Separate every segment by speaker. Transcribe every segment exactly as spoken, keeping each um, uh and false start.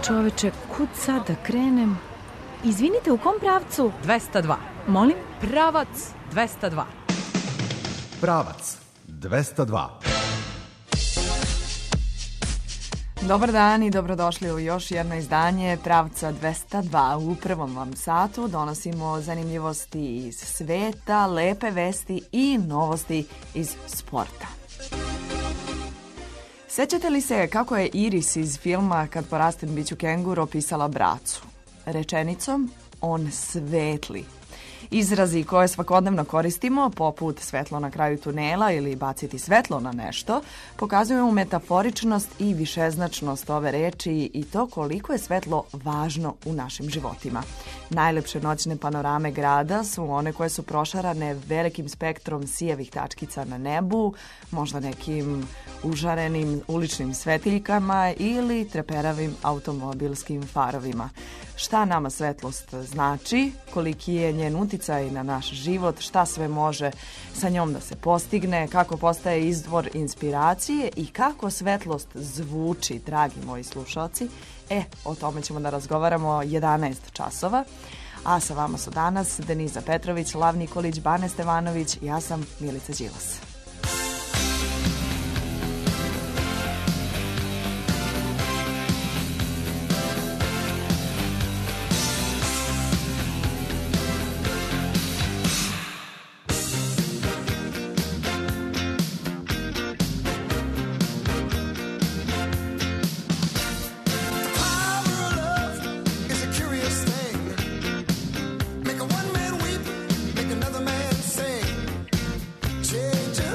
Speaker 1: čoveče, kud sad da krenem? Izvinite, u kom pravcu?
Speaker 2: dvesta dva.
Speaker 1: Molim?
Speaker 2: Pravac dvesta dva.
Speaker 3: Pravac dvesta dva.
Speaker 4: Dobar dan i dobrodošli u još jedno izdanje Pravca dvesta dva. U prvom vam satu donosimo zanimljivosti iz sveta, lepe vesti i novosti iz sporta. Sećate li se kako je Iris iz filma Kad porastem biću kengur opisala bracu? Rečenicom, on svetli. Izrazi koje svakodnevno koristimo, poput svetlo na kraju tunela ili baciti svetlo na nešto, pokazuju metaforičnost i višeznačnost ove reči i to koliko je svetlo važno u našim životima. Najlepše noćne panorame grada su one koje su prošarane velikim spektrom sijevih tačkica na nebu, možda nekim užarenim uličnim svetiljkama ili treperavim automobilskim farovima. Šta nama svetlost znači, koliki je njen uticaj na naš život, šta sve može sa njom da se postigne, kako postaje izvor inspiracije i kako svetlost zvuči, dragi moji slušalci. E, o tome ćemo da razgovaramo jedanaest časova. A sa vama su danas Deniza Petrović, Lav Nikolić, Bane Stevanović i ja sam Milica Đilas.
Speaker 5: Change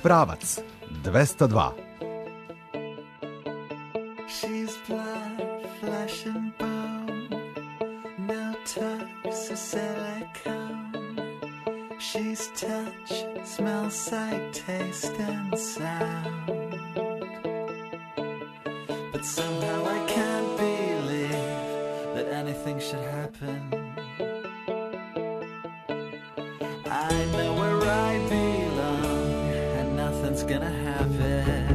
Speaker 3: Pravac dvesta dva.
Speaker 5: She's blood, flesh and bone, no touch of silicone. She's touch, smell, sight, taste and sound. But somehow I can't believe that anything should happen. I know where I belong and nothing's gonna happen.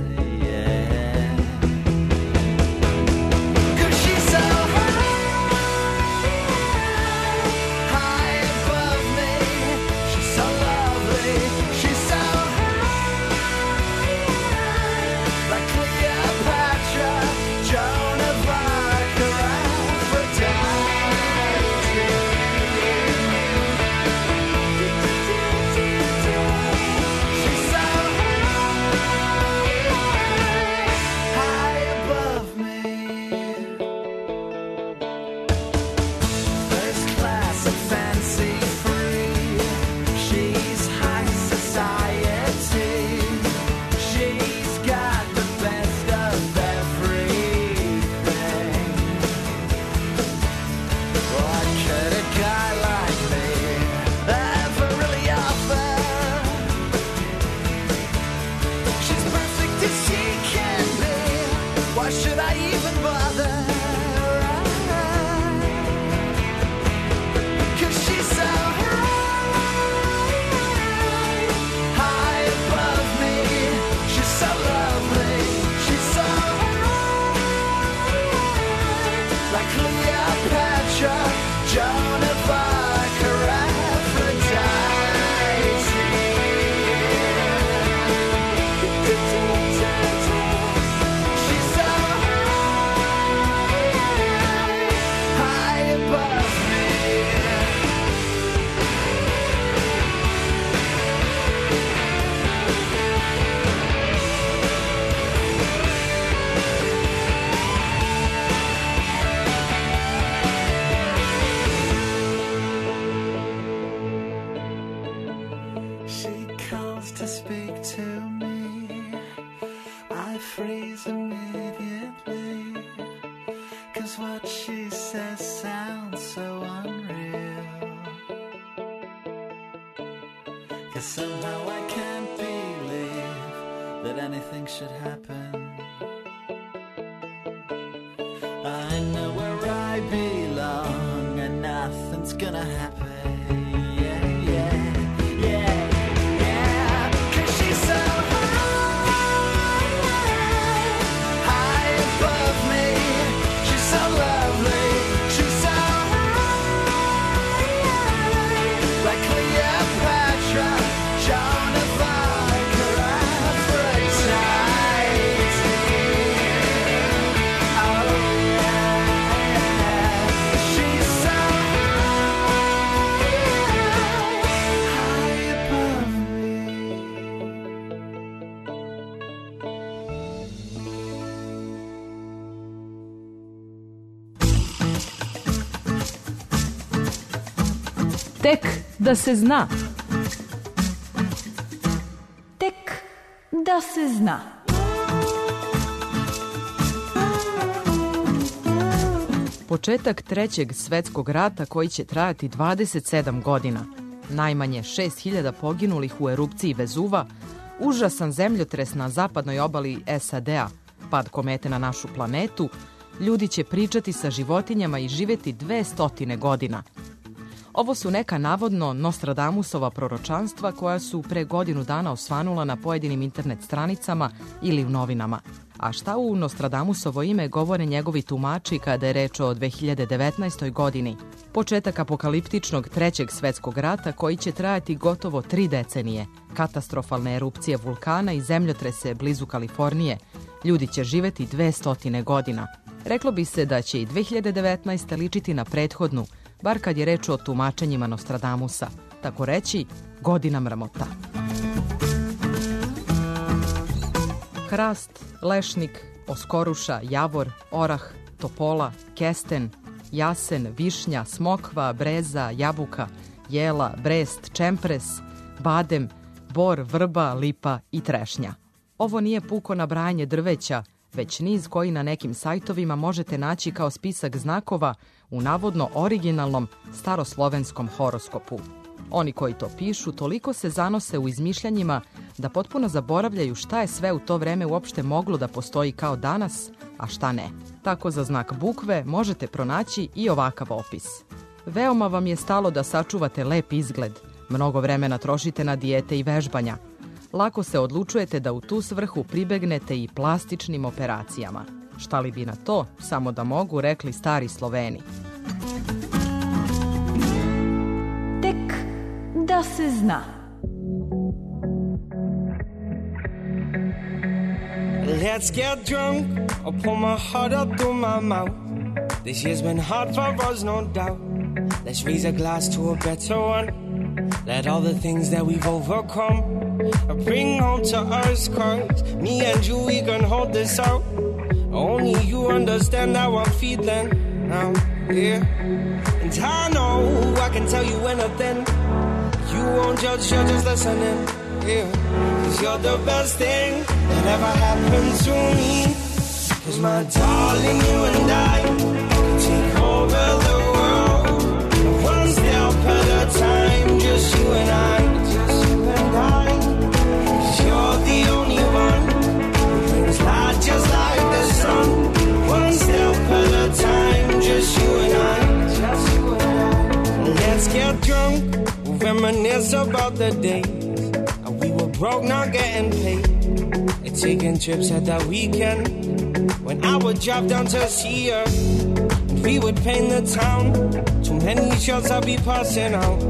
Speaker 5: Somehow I can't believe that anything should happen. I know where I belong and nothing's gonna happen. Yeah, yeah, yeah, yeah. 'Cause she's so high, high above me. She's so lovely. She's so high, like Cleopatra. Joan of Arc or Aphrodite. Oh yeah, she's so high above me.
Speaker 2: Tek da se zna.
Speaker 1: Da se zna.
Speaker 2: Početak trećeg svetskog rata koji će trajati dvadeset sedam godina, najmanje šest hiljada poginulih u erupciji Vezuva, užasan zemljotres na zapadnoj obali S A D-a, pad komete na našu planetu, ljudi će pričati sa životinjama i živeti dve stotine godina. Ovo su neka navodno Nostradamusova proročanstva koja su pre godinu dana osvanula na pojedinim internet stranicama ili u novinama. A šta u Nostradamusovo ime govore njegovi tumači kada je reč o dve hiljade devetnaestoj godini? Početak apokaliptičnog trećeg svetskog rata koji će trajati gotovo tri decenije, katastrofalne erupcije vulkana i zemljotrese blizu Kalifornije. Ljudi će živeti dve stotine godina. Reklo bi se da će i dve hiljade devetnaesta. ličiti na prethodnu, bar kad je reč o tumačenjima Nostradamusa. Tako reći, godina mrmota. Hrast, lešnik, oskoruša, javor, orah, topola, kesten, jasen, višnja, smokva, breza, jabuka, jela, brest, čempres, badem, bor, vrba, lipa i trešnja. Ovo nije puko nabrajanje drveća, već niz koji na nekim sajtovima možete naći kao spisak znakova u navodno originalnom staroslovenskom horoskopu. Oni koji to pišu toliko se zanose u izmišljanjima da potpuno zaboravljaju šta je sve u to vreme uopšte moglo da postoji kao danas, a šta ne. Tako za znak bukve možete pronaći i ovakav opis. Veoma vam je stalo da sačuvate lep izgled, mnogo vremena trošite na dijete i vežbanja. Lako se odlučujete da u tu svrhu pribegnete i plastičnim operacijama. Šta li bi na to, samo da mogu, rekli stari Sloveni.
Speaker 1: Tek da se zna.
Speaker 6: Let's get drunk, I'll pull my heart up through my mouth. This year's been hard for us, no doubt. Let's raise a glass to a better one. Let all the things that we've overcome bring home to us, cause me and you, we can hold this out. Only you understand how I'm feeling now, yeah. And I know I can tell you anything. You won't judge, you're just listening, yeah. Cause you're the best thing that ever happened to me. Cause my darling, you and I can take over the world, one step at a time, just you and I, just you and I. Cause you're the only one who brings light just like the sun, one step at a time, just you and I, just you and I. Let's get drunk, we'll reminisce about the days we were broke, not getting paid, and taking trips at that weekend when I would drive down to see her, and we would paint the town. Too many shots I'd be passing out,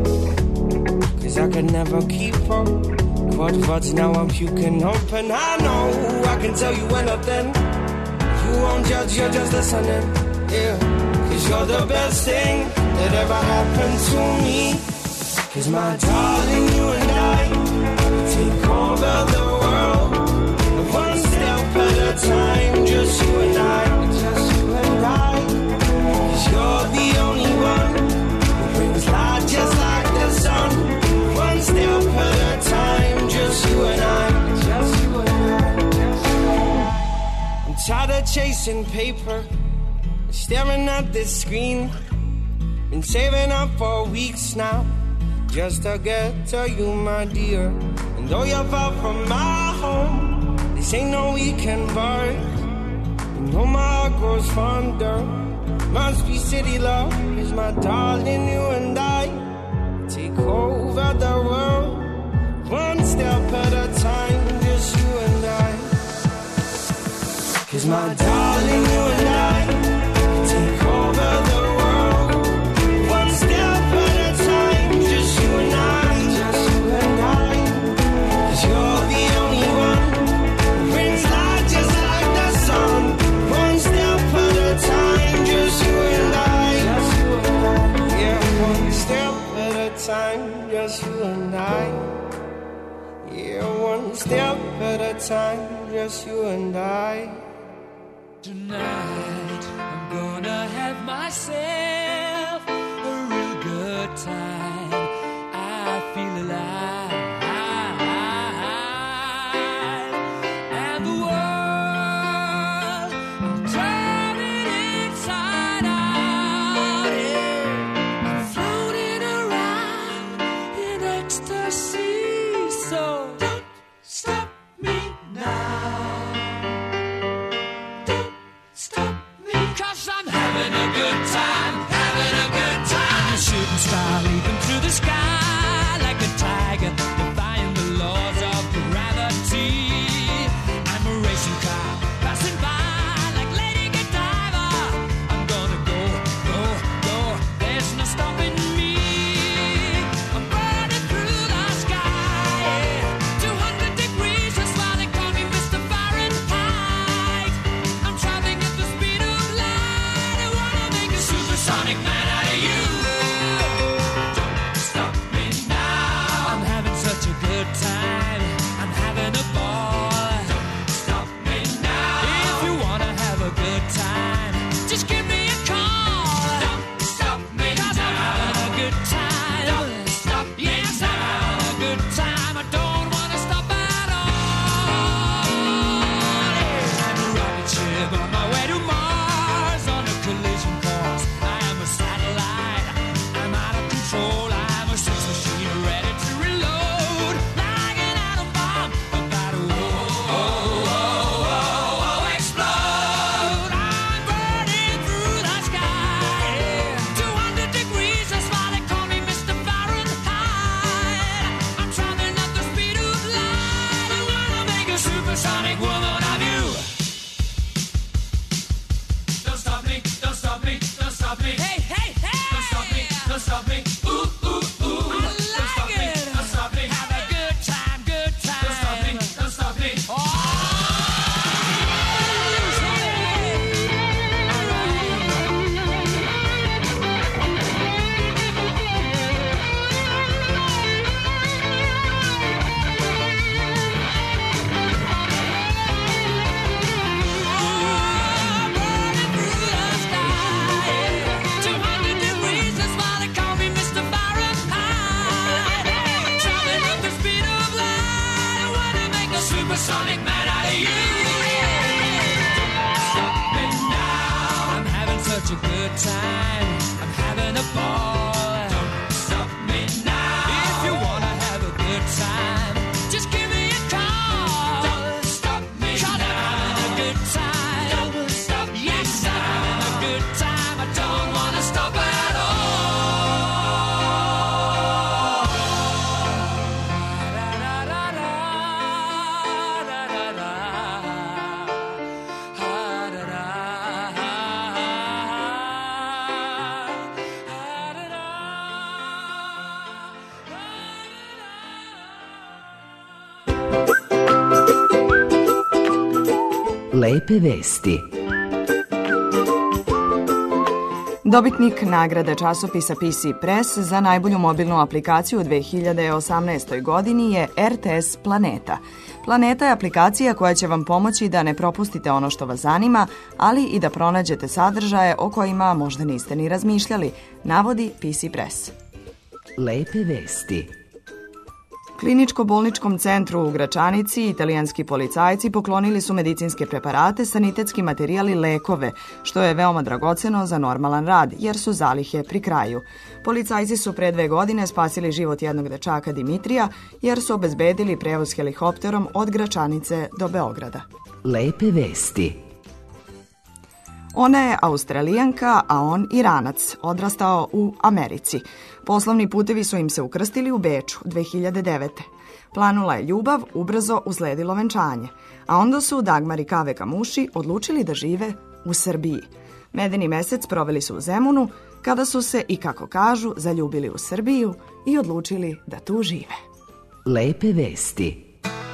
Speaker 6: cause I could never keep up. Quad words, now I'm puking up, and I know I can tell you anything. You won't judge, you're just listening, yeah. Cause you're the best thing that ever happened to me. Cause my darling, you and I take over the world, one step at a time, just you and I, just you and I. Cause you're the only one who brings light just like the sun, one step at a time, just you and I, just you and I, just you and I. I'm tired of chasing paper, staring at this screen, been saving up for weeks now, just to get to you, my dear. And though you're far from my home, this ain't no weekend bar. You know my heart grows fonder. Must be city love, cause my darling, you and I take over the world, one step at a time, just you and I. Cause my darling, you and I take over the world, one step at a time, just you and I, just you and I. Cause you're the only one who brings light just like the sun, one step at a time, just you and I, just you and I. Yeah, one step at a time, just you and I. Yeah, one step at a time, just you and I.
Speaker 7: Tonight I'm gonna have myself a real good time. I feel alive, and the world I'm turning inside out. Yeah. I'm floating around in ecstasy. So don't stop me now. Stop me, cause I'm having a good time, having a good time. A shooting star leaping through the sky like a tiger, defying the laws of gravity. I'm a racing car passing by like Lady Godiva. I'm gonna go, go, go, there's no stopping me. I'm burning through the sky, yeah. two hundred degrees, that's why they call me Mister Fahrenheit. I'm traveling at the speed of light. I wanna make a supersonic man out of you. Don't such a good time. I'm having a ball. Don't stop me now. If you wanna have a good time, just give me a call. Don't stop me now. I'm having a good time. Don't stop me now. Yes, I'm having a good time. I don't wanna stop at all.
Speaker 8: Lepe vesti.
Speaker 4: Dobitnik nagrade časopisa P C Press za najbolju mobilnu aplikaciju u dve hiljade osamnaestoj godini je R T S Planeta. Planeta je aplikacija koja će vam pomoći da ne propustite ono što vas zanima, ali i da pronađete sadržaje o kojima možda niste ni razmišljali, navodi P C Press.
Speaker 8: Lepe vesti.
Speaker 4: Kliničko-bolničkom centru u Gračanici italijanski policajci poklonili su medicinske preparate, sanitetski materijal i lekove, što je veoma dragoceno za normalan rad, jer su zalihe pri kraju. Policajci su pre dve godine spasili život jednog dečaka Dimitrija, jer su obezbedili prevoz helikopterom od Gračanice do Beograda.
Speaker 8: Lepe vesti.
Speaker 4: Ona je Australijanka, a on Iranac, odrastao u Americi. Poslovni putevi su im se ukrstili u Beču dve hiljade devete. Planula je ljubav, ubrzo usledilo venčanje, a onda su Dagmar i Kave Kamuši odlučili da žive u Srbiji. Medeni mesec proveli su u Zemunu, kada su se, i kako kažu, zaljubili u Srbiju i odlučili da tu žive.
Speaker 8: Lepe vesti.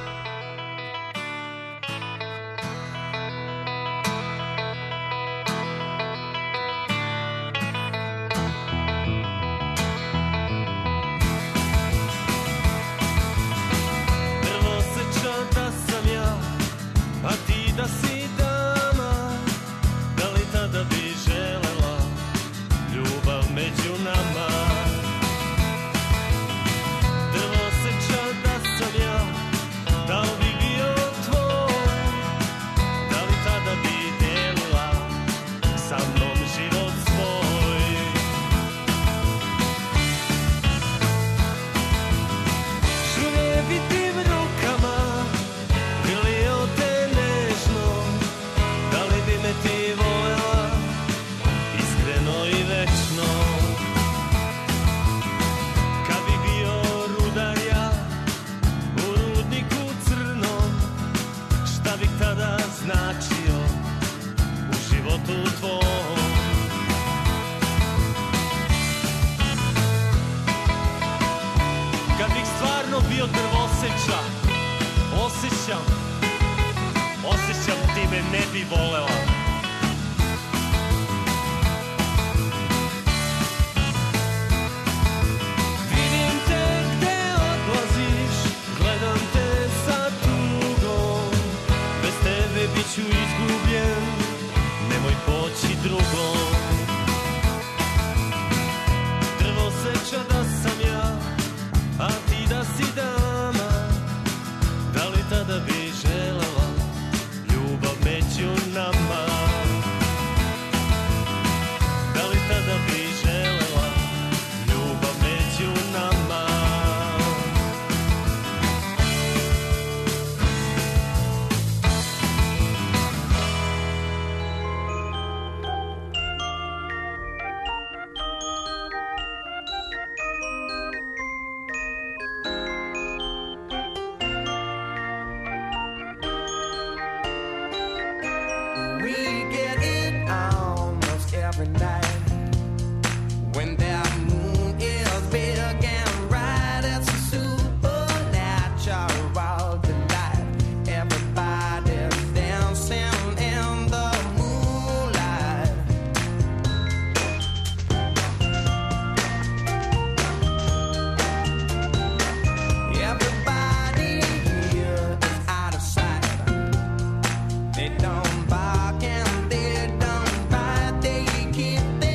Speaker 9: Osjećam, osjećam ti me ne bi volela. Vidim te gde odlaziš, gledam te sa tugom. Bez tebe bit ću izgubljen, nemoj poći drugom. Drvo seča da sam ja, a ti da si dama. Da li tada bi želela ljubav među nama? Da li tada bi želela ljubav među nama?
Speaker 6: They don't bark and they don't bite. They keep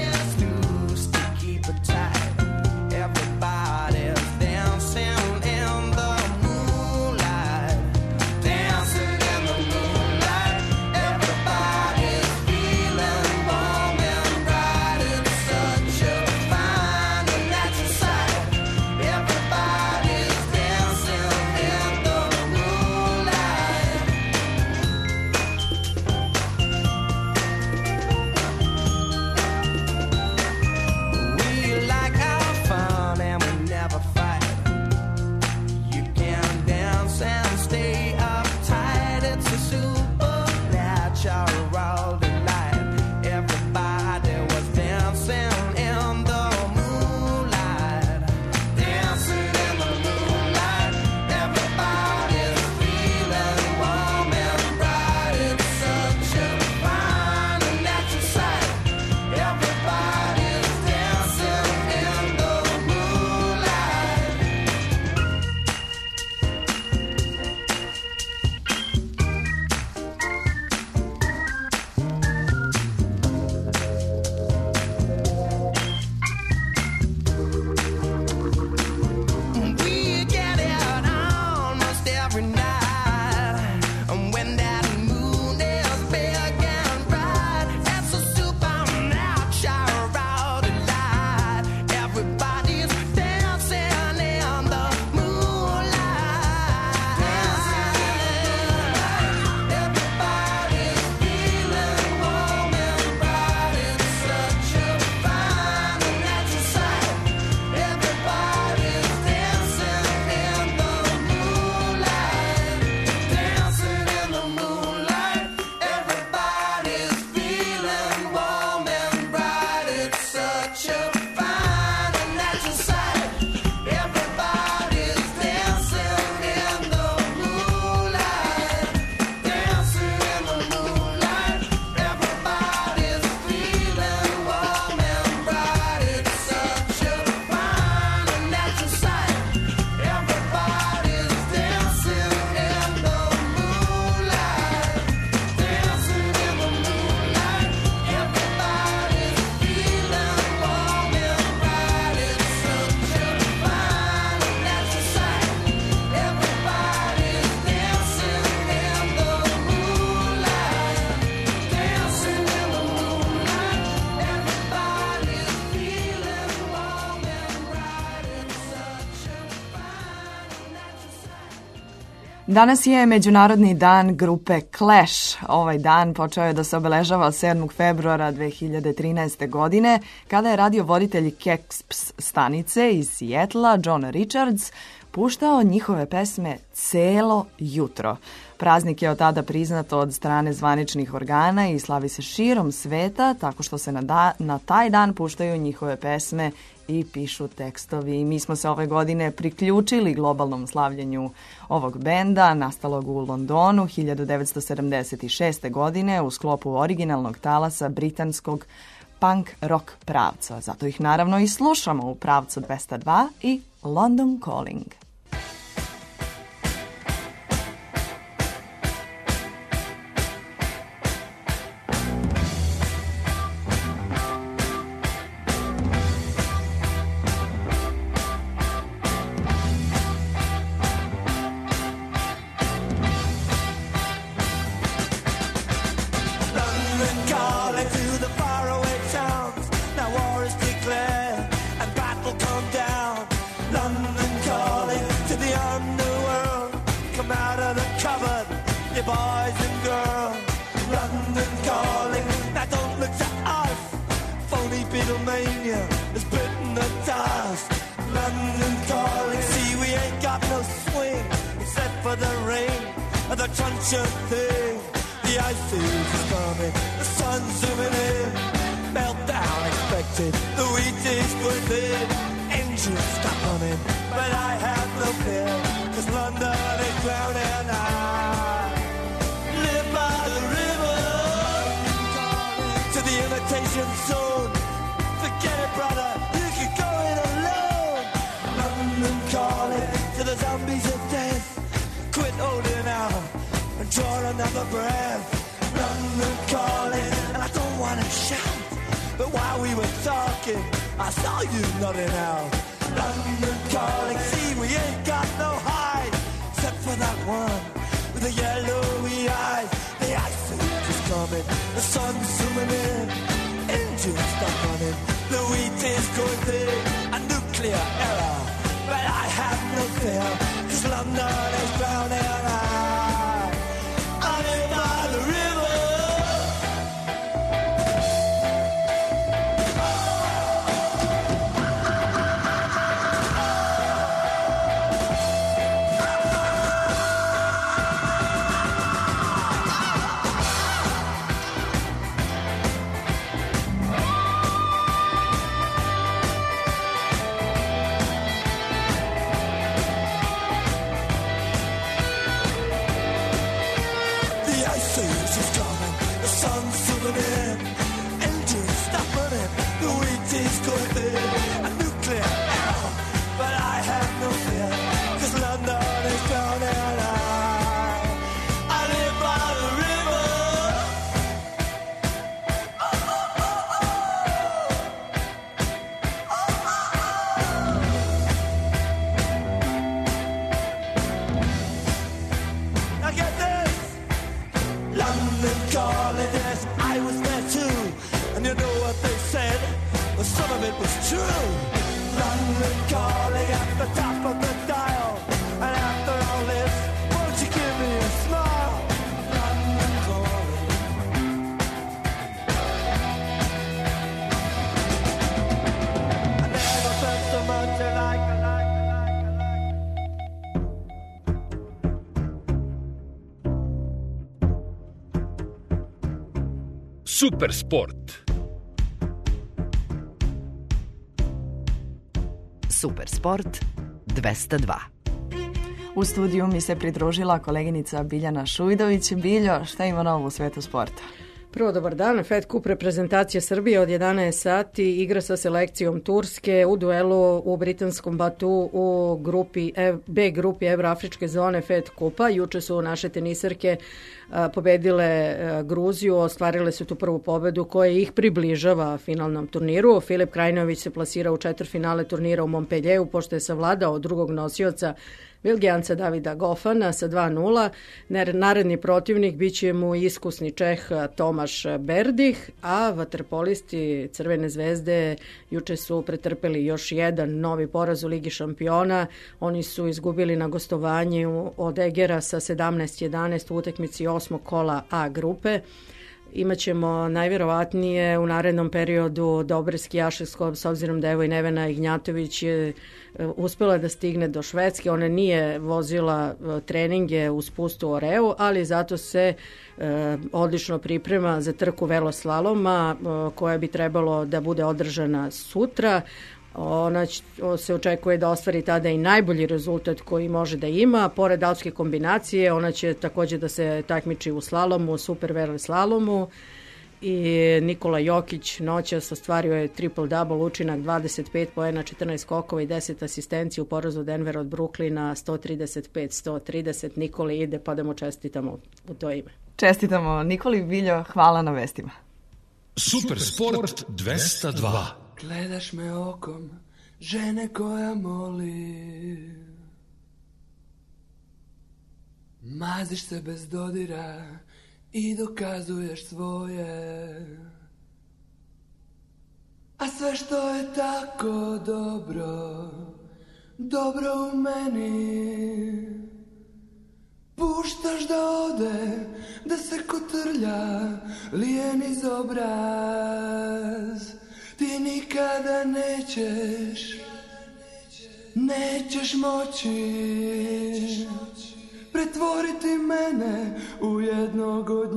Speaker 4: Danas je Međunarodni dan grupe Clash. Ovaj dan počeo je da se obeležava sedmog februara dve hiljade trinaeste. godine, kada je radio voditelj Keps stanice iz Sijetla, John Richards, puštao njihove pesme celo jutro. Praznik je od tada priznat od strane zvaničnih organa i slavi se širom sveta tako što se na, da, na taj dan puštaju njihove pesme i pišu tekstovi. Mi smo se ove godine priključili globalnom slavljenju ovog benda, nastalog u Londonu hiljadu devetsto sedamdeset šeste. godine u sklopu originalnog talasa britanskog punk rock pravca. Zato ih naravno i slušamo u pravcu dvesta dva i London Calling.
Speaker 10: Super sport.
Speaker 8: Super sport dvesta dva.
Speaker 4: U studiju mi se pridružila koleginica Biljana Šujdović. Biljo, šta ima novo u svetu sporta?
Speaker 11: Prvo, dobar dan. Fed Kup reprezentacije Srbije od jedanaest sati igra sa selekcijom Turske u duelu u britanskom Batu u grupi B grupi Evroafričke zone Fed Kupa. Juče su naše tenisarke pobedile Gruziju, ostvarile su tu prvu pobedu koja ih približava finalnom turniru. Filip Krajinović se plasira u četvrtfinale turnira u Montpellieru, pošto je savladao drugog nosioca Belgijanca Davida Gofana sa dva nula. Naredni protivnik biće mu iskusni Čeh Tomaš Berdih, a vaterpolisti Crvene zvezde juče su pretrpeli još jedan novi poraz u Ligi šampiona. Oni su izgubili na gostovanju od Egera sa sedamnaest jedanaest u utakmici osmog kola A grupe. Imaćemo najvjerovatnije u narednom periodu dobre skijaše s obzirom da evo i Nevena Ignjatović je uspjela da stigne do Švedske. Ona nije vozila treninge u spustu Oreu, ali zato se e, odlično priprema za trku veloslaloma e, koja bi trebalo da bude održana sutra. Ona se očekuje da ostvari tada i najbolji rezultat koji može da ima. Pored alpske kombinacije, ona će također da se takmiči u slalomu, super veleslalomu. I Nikola Jokić noćas ostvario je triple-double, učinak dvadeset pet poena, četrnaest skokova i deset asistencija u porazu Denvera od Brooklyna sto trideset pet sto trideset. Nikoli ide, pa da mu čestitamo u to ime.
Speaker 4: Čestitamo Nikoli. Viljo, hvala na vestima.
Speaker 7: Super Sport dvesta dva.
Speaker 10: Gledaš me okom žene koja moli, maziš se bez dodira i dokazuješ svoje, a sve što je tako dobro, dobro u meni, puštaš da ode, da se kotrlja lijen iz obraz. Ti nikada nećeš, nećeš moći pretvoriti mene u jednog od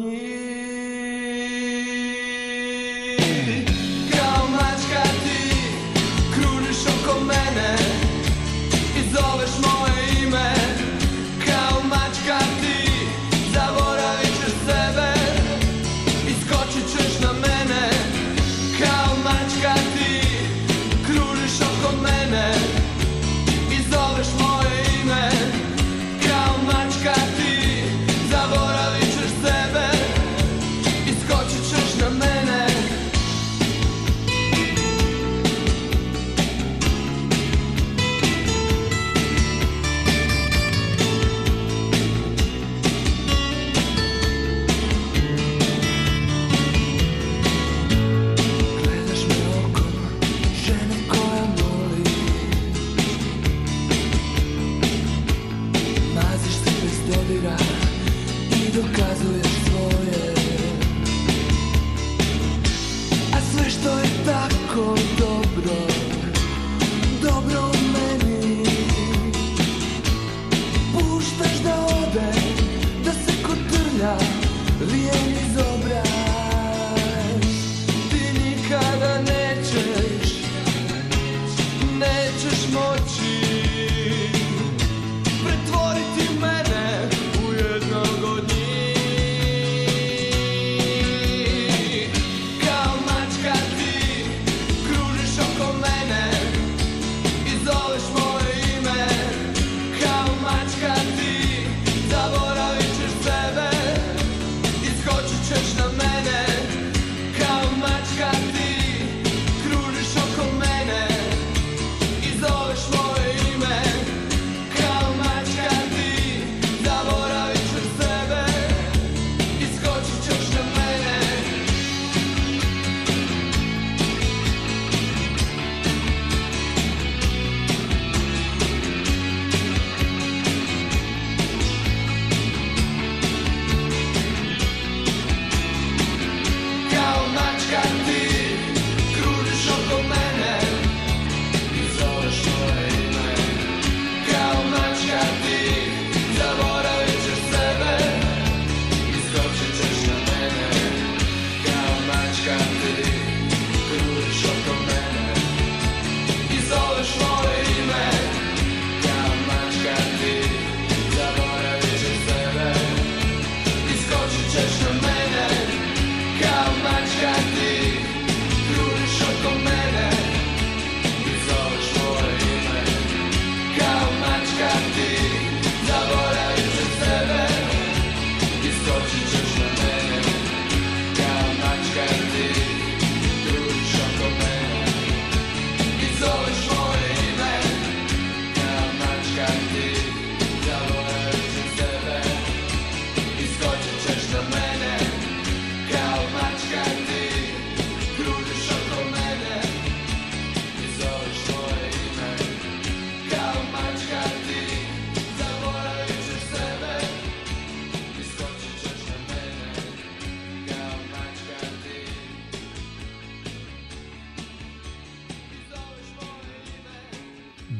Speaker 10: njih. Kao mačka ti kružiš oko mene i zoveš moje ime. Kao mačka ti zaboravit ćeš sebe i skočit ćeš na mene. Kao mačka ti kružiš oko mene i zoveš moje ime. Kao mačka ti zaboravit ćeš sebe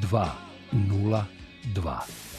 Speaker 12: dva nula dva.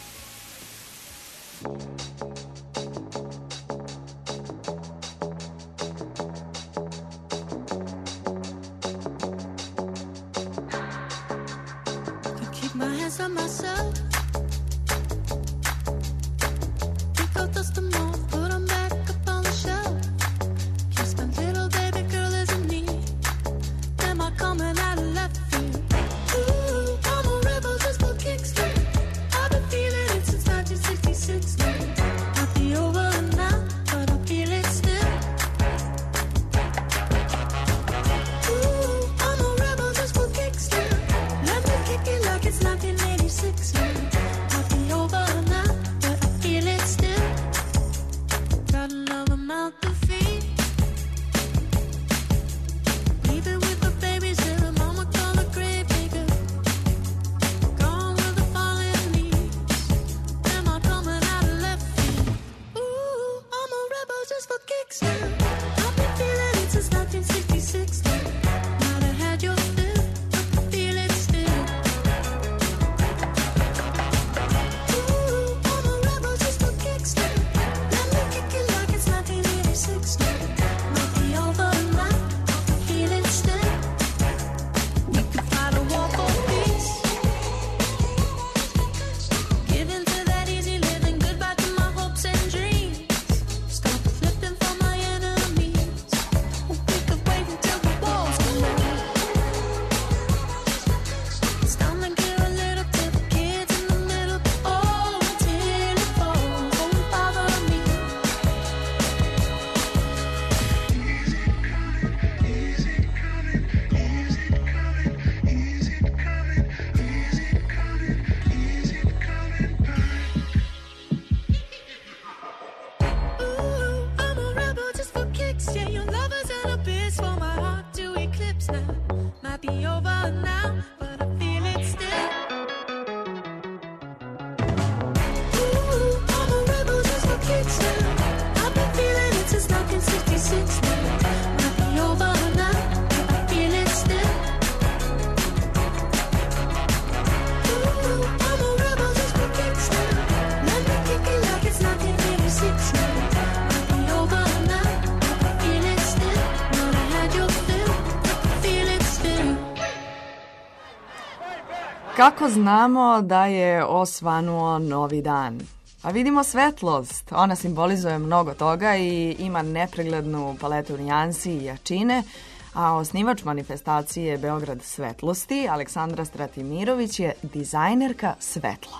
Speaker 4: Kako znamo da je osvanuo novi dan? A vidimo svetlost. Ona simbolizuje mnogo toga i ima nepreglednu paletu nijansi i jačine, a osnivač manifestacije Beograd svetlosti, Aleksandra Stratimirović, je dizajnerka svetla.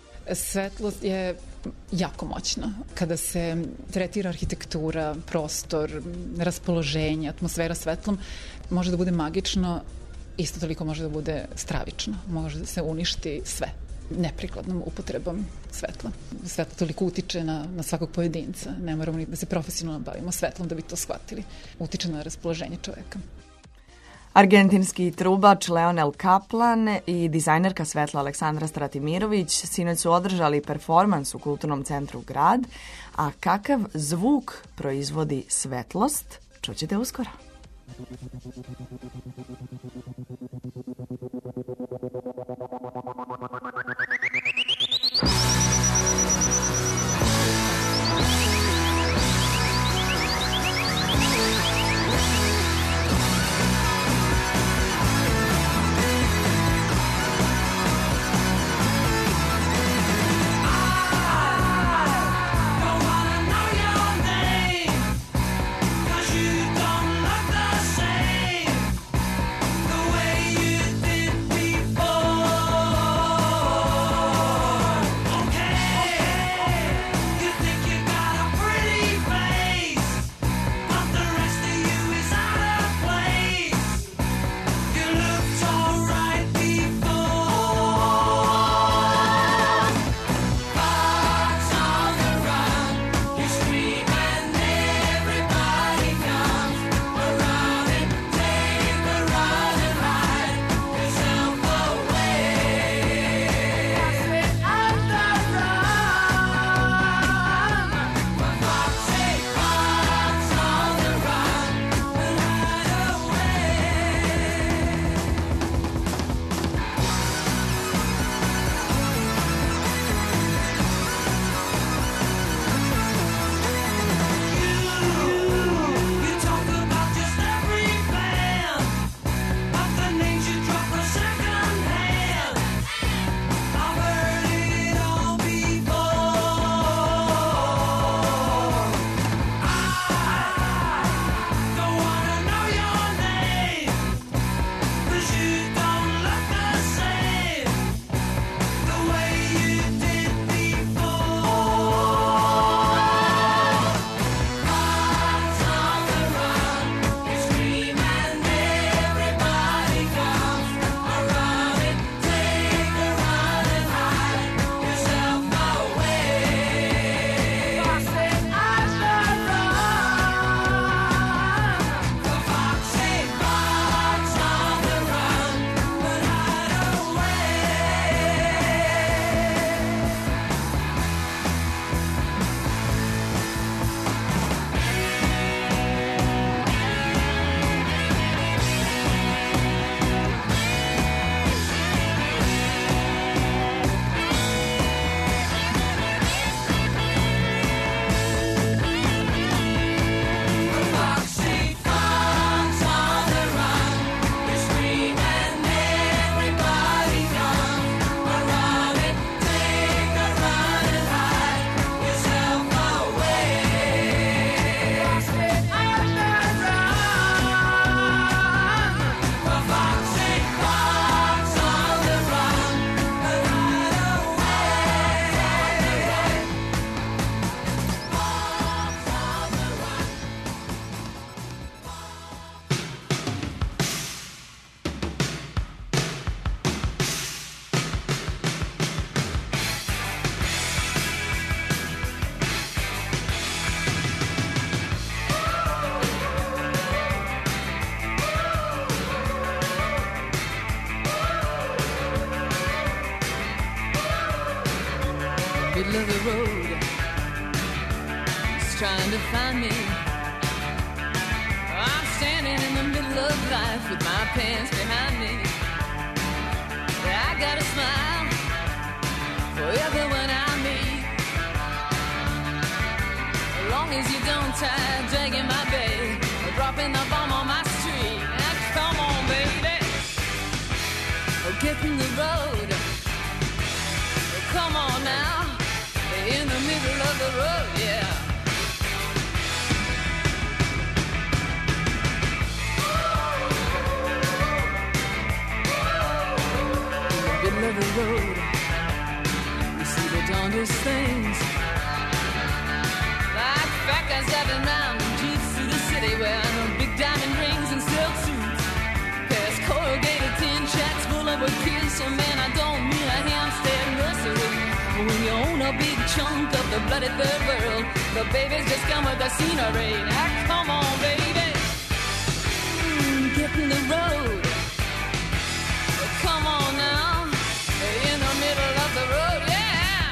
Speaker 13: Svetlost je jako moćna. Kada se tretira arhitektura, prostor, raspoloženje, atmosfera svetlom, može da bude magično, isto toliko može da bude stravično. Može da se uništi sve neprikladnom upotrebom svetla. Svetlo toliko utiče na, na svakog pojedinca. Ne moramo ni da se profesionalno bavimo svetlom da bi to shvatili. Utiče na raspoloženje čoveka.
Speaker 4: Argentinski trubač Leonel Kaplan i dizajnerka svetla Aleksandra Stratimirović sinoć su održali performans u Kulturnom centru Grad, a kakav zvuk proizvodi svetlost, čućete uskoro.
Speaker 14: middle of the road. He's trying to find me. I'm standing in the middle of life with my pants behind me. I got a smile for everyone I meet. As long as you don't try dragging my bag or dropping the bomb on my street. Now come on, baby, oh, get in the road. Oh, come on now, in the middle of the road, yeah. Of the road, you see the darndest things, like fat guys driving around in jeeps through the city wearing big diamond rings and silk suits, past corrugated tin shacks full of kids. So man, I don't mean a Hampstead nursery. When you own a big chunk of the bloody third world, the babies just come with the scenery. Now come on, baby, mm, get in the road. Come on now, in the middle of the road, yeah.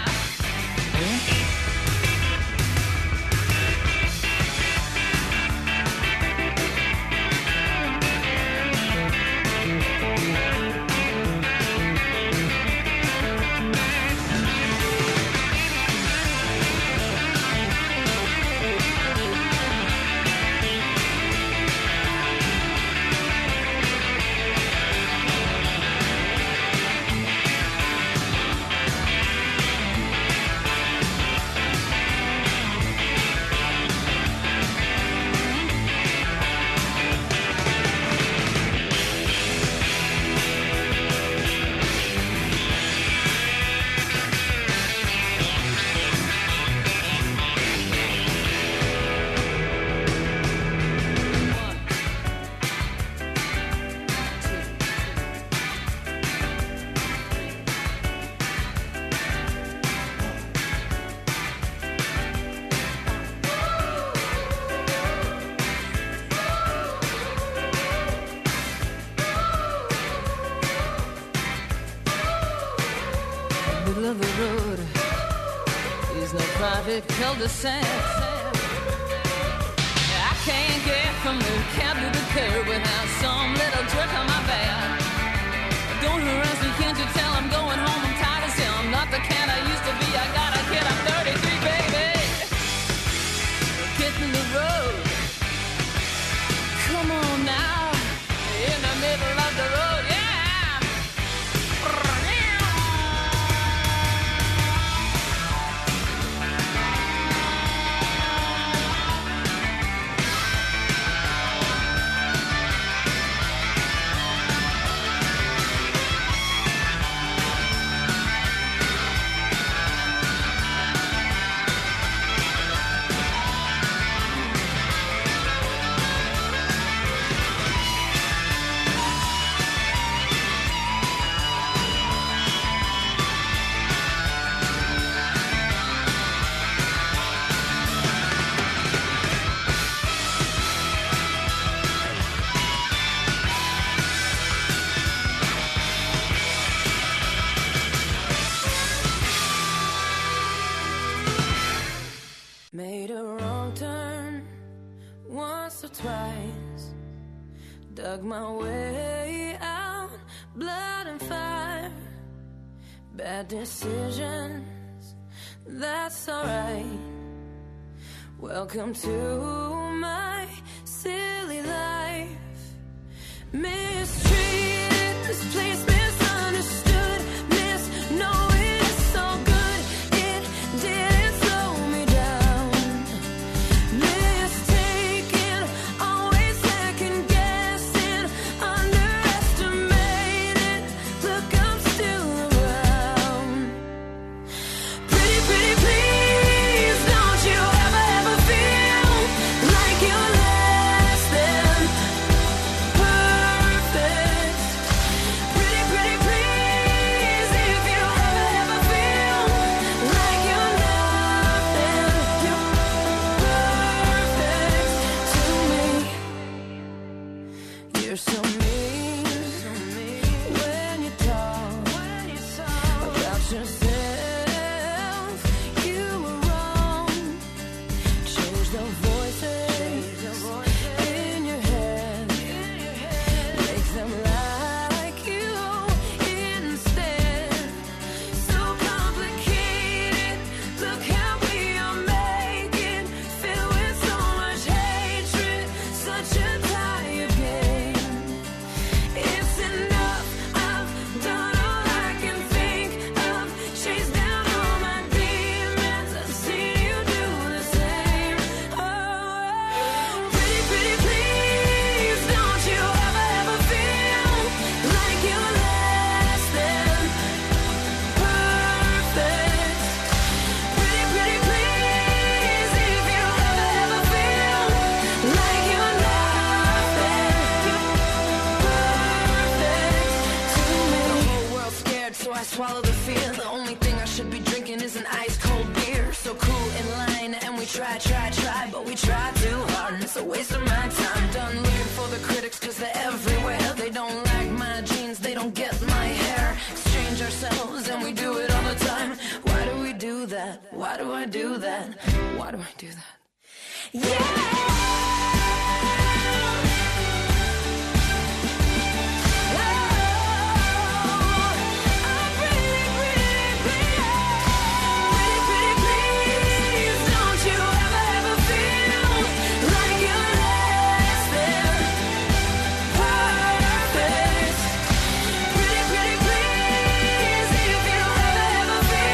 Speaker 14: Of the road is no private cul-de-sac. I can't get from the cab to the curb without some little jerk on my back. Don't harass me, can't you tell I'm going home? I'm tired as hell. I'm not the cat I used to be. I got a kid, I'm thirty-three, baby. Get in the road. Come on now, in the middle of the road, yeah.
Speaker 15: Made a wrong turn once or twice, dug my way out, blood and fire, bad decisions, that's alright. Welcome to my silly life. Mistreated, this place misunderstood, misknowing it's so good, it didn't slow me down. Mistaken, always second guessing, underestimated, look, I'm still around. Pretty, pretty, please, don't you ever, ever feel like you're less than perfect. Pretty, swallow the fear. The only thing I should be drinking is an ice cold beer. So cool in line, and we try, try, try, but we try too hard, and it's a waste of my time. Done looking for the critics, cause they're everywhere. They don't like my jeans, they don't get my hair. Exchange ourselves, and we do it all the time. Why do we do that? Why do I do that? Why do I do that? Yeah!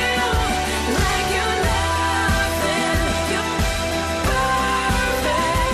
Speaker 15: Perfect.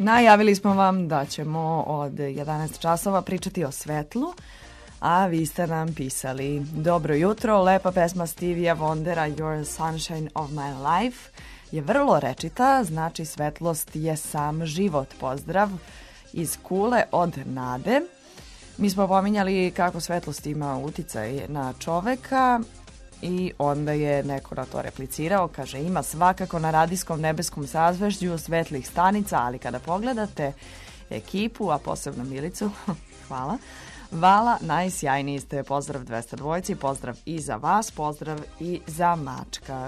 Speaker 4: Najavili smo vam da ćemo od jedanaest časova pričati o svetlu, a vi ste nam pisali. Dobro jutro, lepa pesma Stevija Wondera You're Sunshine of My Life je vrlo rečita, znači svetlost je sam život. Pozdrav iz Kule od Nade. Mi smo pominjali kako svetlost ima uticaj na čoveka i onda je neko na to replicirao, kaže ima svakako na radijskom nebeskom sazvežđu svetlih stanica, ali kada pogledate ekipu, a posebno Milicu, hvala, Vala, najsjajniji ste, pozdrav dvesta dvojci, pozdrav i za vas, pozdrav i za Mačka.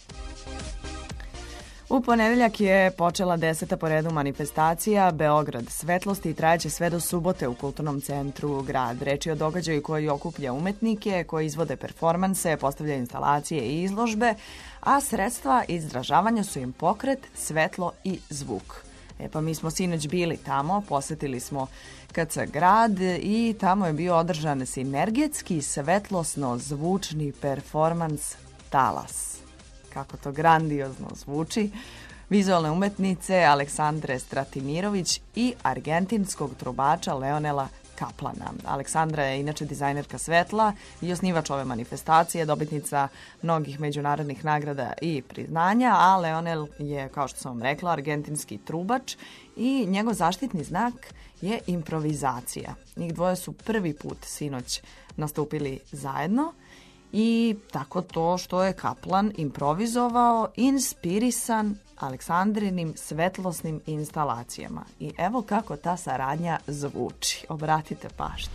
Speaker 4: U ponedeljak je počela deseta po redu manifestacija Beograd svetlosti i trajeće sve do subote u Kulturnom centru grad. Reč je o događaju koji okuplja umetnike, koji izvode performanse, postavlja instalacije i izložbe, a sredstva izražavanja su im pokret, svetlo i zvuk. E pa mi smo sinoć bili tamo, posetili smo K C grad i tamo je bio održan sinergetski svetlosno-zvučni performans Talas. Kako to grandiozno zvuči, vizualne umetnice Aleksandre Stratimirović i argentinskog trubača Leonela Kaplana. Aleksandra je inače dizajnerka svetla i osnivač ove manifestacije, dobitnica mnogih međunarodnih nagrada i priznanja, a Leonel je, kao što sam vam rekla, argentinski trubač i njegov zaštitni znak je improvizacija. Njih dvoje su prvi put sinoć nastupili zajedno i tako to što je Kaplan improvizovao, inspirisan Aleksandrinim svetlosnim instalacijama. I evo kako ta saradnja zvuči. Obratite pažnju.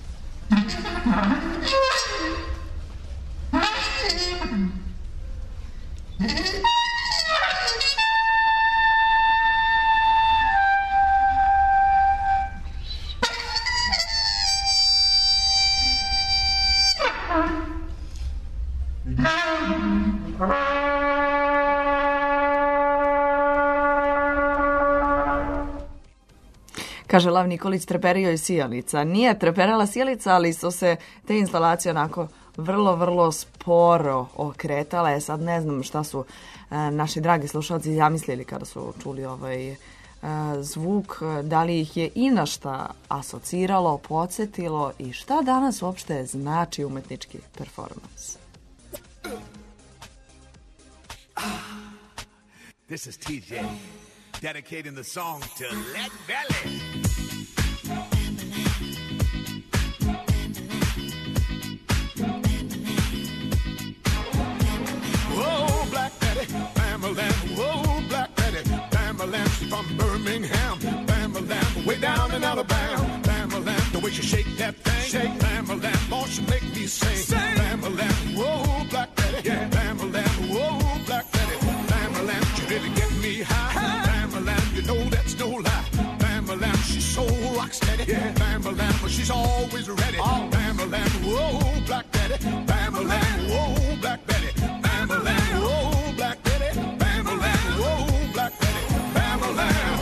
Speaker 4: Kaže Lav Nikolić, treperio je sijalica. Nije treperala sijalica, ali su se te instalacije onako vrlo, vrlo sporo okretale. Sad ne znam šta su e, naši dragi slušalci zamislili kada su čuli ovaj e, zvuk, da li ih je i na šta asociralo, podsjetilo i šta danas uopšte znači umetnički performans.
Speaker 16: This is T J, dedicating the song to Lead Belly. Whoa, Black Betty, Bam-a-lam, whoa, Black Betty, Bam-a-lam, she's from Birmingham, Bam-a-lam, way down in Alabama, Bam-a-lam, the way she shake that thing, shake, Bam-a-lam, oh, she make me sing, sing. Bam-a-lam, whoa, Black Betty, yeah, Bam-a-lam, whoa, Black Betty, Bam-a-lam, she really get me high, Bam-a-lam, you know that's no lie, Bam-a-lam, she's so rock steady, yeah, Bam-a-lam, but she's always ready, oh. Bam-a-lam, whoa, Black Betty, Bam-a-lam, whoa, Black Betty, Bam-a-lam, whoa, Black Betty, Bam-a-lam, whoa, Black Betty, Bam-a-lam.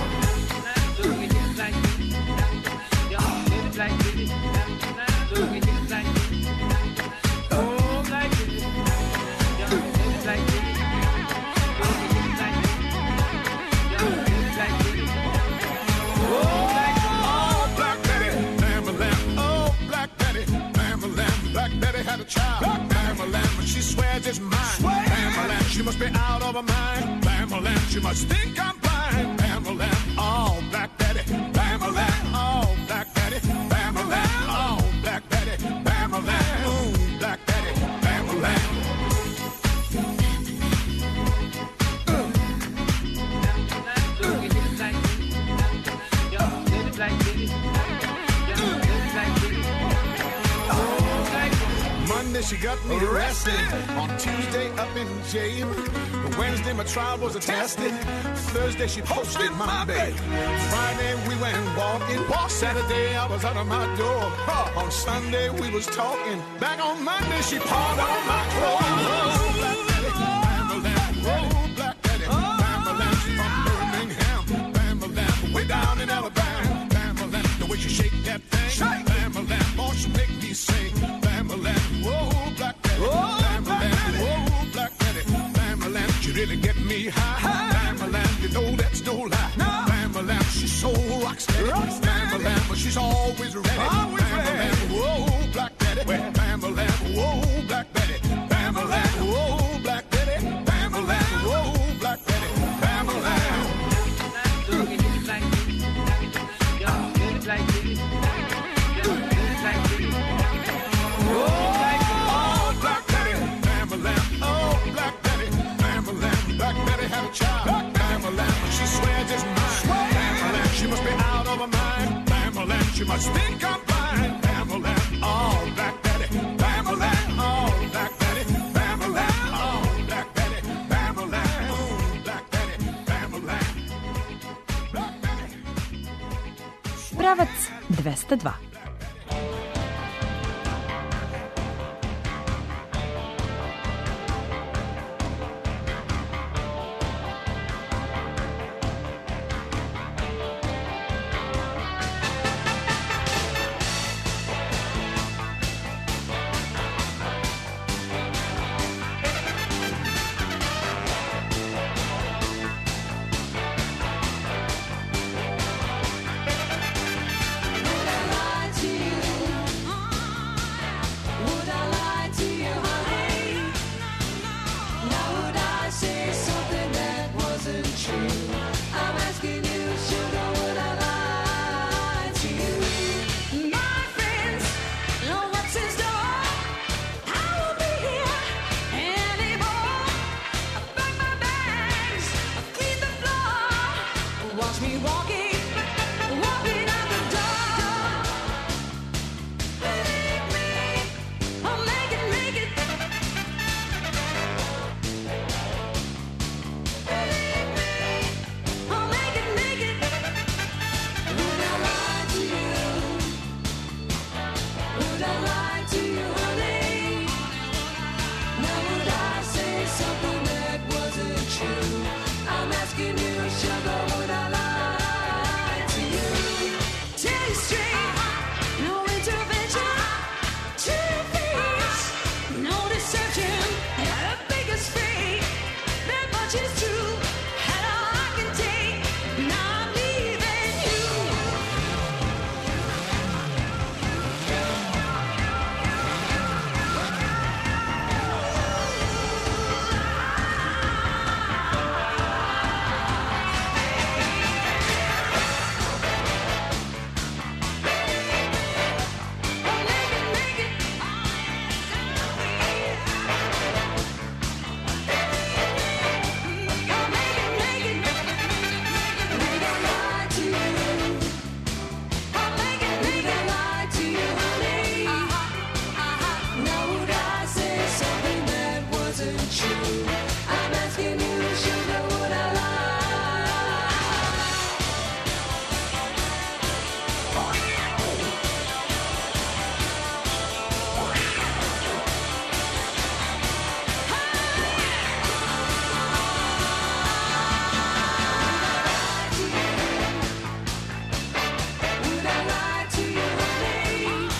Speaker 16: Had a child, Bam-a-lam, but she swears it's mine. Bam-a-lam, she must be out of her mind. Bam-a-lam, she must think I'm blind. Bam-a-lam, oh, Black Betty. Bam-a-lam, oh, Black Betty. Bam-a-lam, oh, Black Betty. Bam-a-lam, oh, Black Betty. Bam-a-lam. Monday she got me arrested, on Tuesday up in jail, Wednesday my trial was attested, Thursday she posted my bail, Friday we went walking, Saturday I was out of my door, on Sunday we was talking, back on Monday she pawned all my clothes. Black Betty, Bam-a-lam, whoa, Black Betty, Bam-a-lam, she's from Birmingham, Bam-a-lam, way down in Alabama, Bam-a-lam, the way she shake that thing, Bam-a-lam, oh she make me sing, Bam-a-lam, whoa, Black Betty, Bam-a-lam, whoa, Black Betty, Bam-a-lam, she really get me high, Bam-a-lam, you know that's no lie, Bam-a-lam, she's so rock steady. Bam-a-lam, she's always ready. Bam-a-lam, whoa, Black Betty. Bam-a-lam, whoa, Black Betty. Bam-a-lam, whoa, Black Betty. Bam-a-lam, whoa, Black Betty. Bam-a-lam. Oh, Black Betty. Bam-a-lam, oh, Black Betty. Bam-a-lam, Black Betty had a child. Bam-a-lam, she swears it's mine. Bam-a-lam, she must be out of her mind. Bam-a-lam, she must think I'm blind. Bam-a-lam, oh, Black Betty. Bam-a-lam, oh, Black Betty. Bam-a-lam, oh, Black Betty. Bam-a-lam, oh, Black Betty. Bam-a-lam, Black Betty.
Speaker 1: Pravac dvesta dva.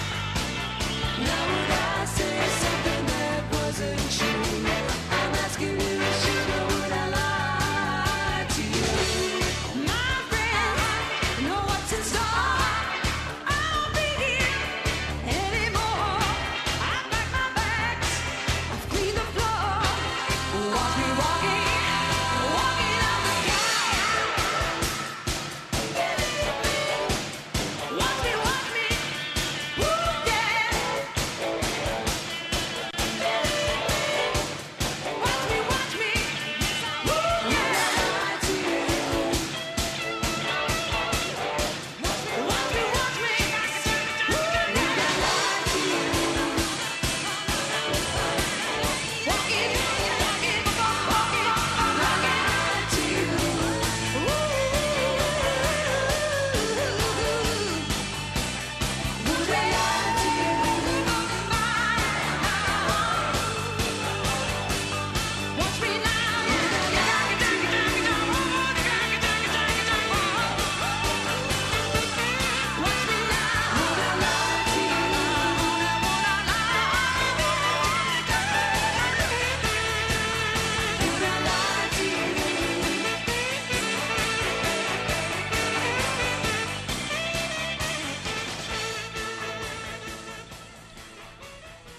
Speaker 15: Asking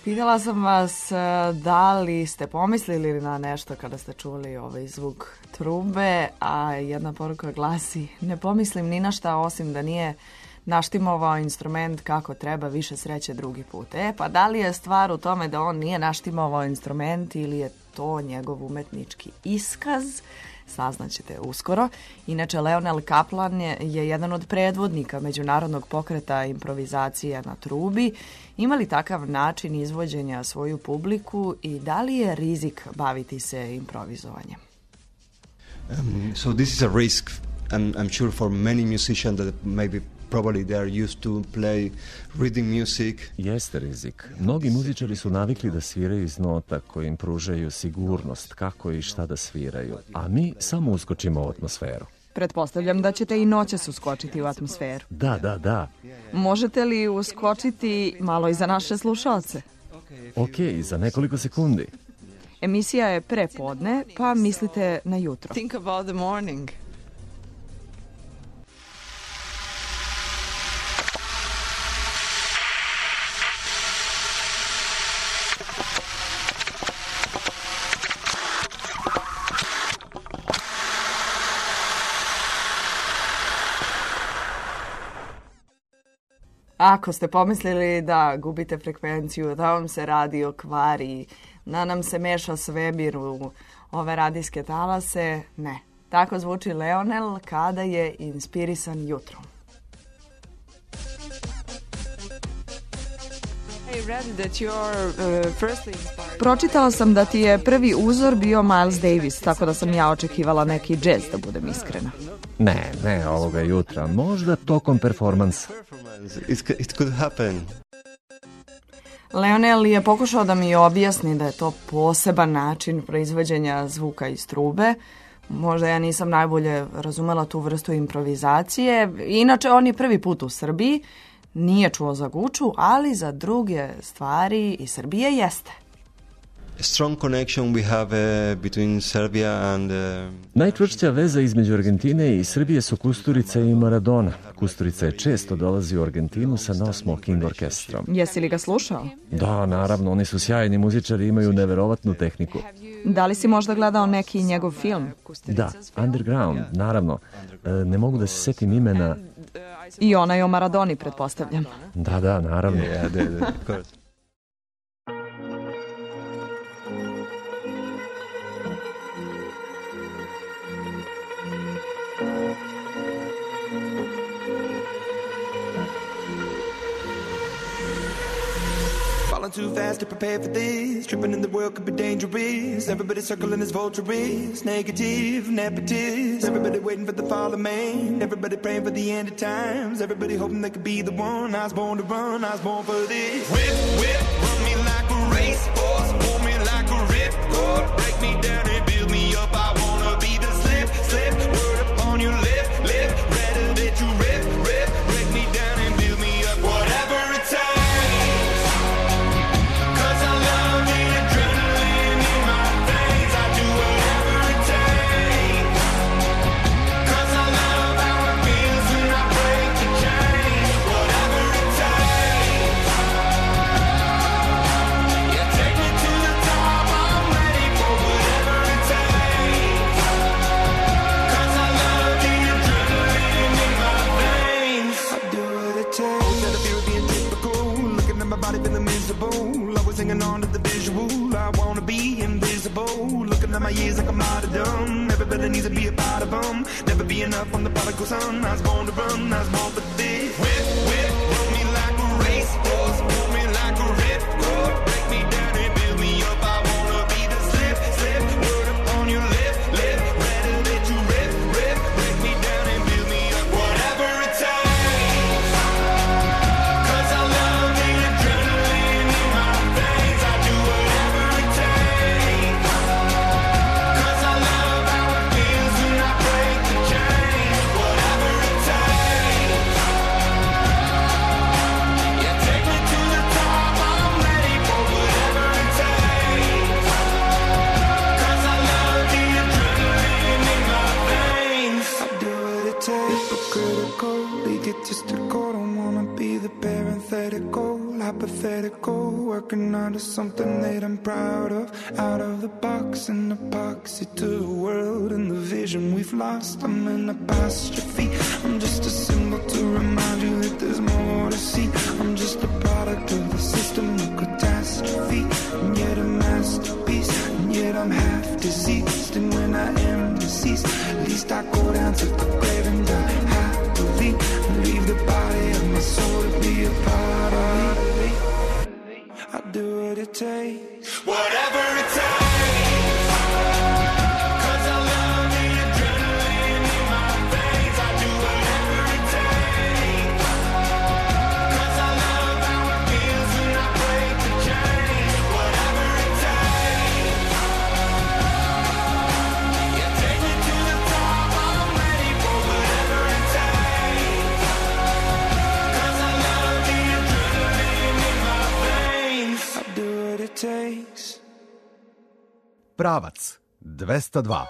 Speaker 4: Pitala sam vas da li ste pomislili na nešto kada ste čuli ovaj zvuk trube, a jedna poruka glasi: ne pomislim ni na šta osim da nije naštimovao instrument kako treba, više sreće drugi put. E, pa da li je stvar u tome da on nije naštimovao instrument ili je to njegov umetnički iskaz? Saznaćete uskoro. Inače, Leonel Kaplan je, je jedan od predvodnika međunarodnog pokreta improvizacije na trubi. Ima li takav način izvođenja svoju publiku i da li je rizik baviti se improvizovanjem?
Speaker 17: Um, so this is a risk, I'm, I'm sure, for many musicians that maybe probably they are used to play rhythm music.
Speaker 18: Jeste rizik. Mnogi muzičari su navikli da sviraju iz nota koje im pružaju sigurnost kako i šta da sviraju, a mi samo uskočimo u atmosferu.
Speaker 1: Pretpostavljam da ćete i noćas uskočiti u atmosferu.
Speaker 18: Da, da, da.
Speaker 1: Možete li uskočiti malo i za naše slušalce?
Speaker 18: Ok, za nekoliko sekundi.
Speaker 1: Emisija je prepodne, pa mislite na jutro.
Speaker 4: Think about the morning. Ako ste pomislili da gubite frekvenciju, da vam se radio kvari, da nam se meša svemir u ove radijske talase, ne. Tako zvuči Leonel kada je inspirisan jutrom.
Speaker 1: Pročitala sam da ti je prvi uzor bio Miles Davis, tako da sam ja očekivala neki džez, da budem iskrena.
Speaker 18: Ne, ne, ovoga jutra. Možda tokom performansa.
Speaker 17: It could happen.
Speaker 4: Leonel je pokušao da mi objasni da je to poseban način proizvođenja zvuka iz trube. Možda ja nisam najbolje razumela tu vrstu improvizacije. Inače, on je prvi put u Srbiji. Nije čuo za Guču, ali za druge stvari iz Srbije jeste.
Speaker 17: A strong connection we have uh, between Serbia and... Uh...
Speaker 18: Najčvršća veza između Argentine i Srbije su Kusturica i Maradona. Kusturica je često dolazi u Argentinu sa No Smoking orkestrom.
Speaker 1: Jesi li ga slušao?
Speaker 18: Da, naravno, oni su sjajni muzičari i imaju neverovatnu tehniku.
Speaker 1: Da li si možda gledao neki njegov film?
Speaker 18: Da, Underground, naravno. E, ne mogu da se setim imena.
Speaker 1: I onaj o Maradoni, pretpostavljam.
Speaker 18: Da, da, naravno.
Speaker 17: Yeah, the, the, of course.
Speaker 6: Falling too fast to prepare for this. Tripping in the world could be dangerous. Everybody circling as vultures. Negative, nepotist. Everybody waiting for the fall of man. Everybody praying for the end of times. Everybody hoping they could be the one. I was born to run, I was born for this. Whip, whip, run me like a racehorse. Pull me like a ripcord. Break me down and build me up. I wanna be the slip, slip. Word upon your lip, lip. Rather that you rip, rip. Break me down and build me up. Whatever it takes. Hanging on to the visual, I wanna be invisible. Looking at my years like I'm out of dumb. Everybody needs to be a part of them. Never be enough on the prodigal son. I was born to run, I was born for this. Whip, whip, run me like a racehorse. Pull me like a ripcord. Break me down and build me up. I wanna be the slip, slip. Word upon your lip, lip. Rather that you rip, rip. Break me down and build me up. Whatever it takes.
Speaker 19: working out of something that I'm proud of. Out of the box and epoxy to the world and the vision we've lost. I'm an apostrophe. I'm just a symbol to remind you that there's more to see. I'm just a product of the system of catastrophe, and yet a masterpiece, and yet I'm half diseased. And when I am deceased, at least I go down to the grave and die happily, and leave the body of my soul to be a part of me. I do what it takes, whatever it takes, 'cause I love the adrenaline in my veins. I do whatever it takes, 'cause I love how it feels when I break the chain. Whatever it takes, you take me to the top, I'm ready for whatever it takes, 'cause I love the adrenaline in my veins. I do what it takes.
Speaker 3: Pravac dvesta dva.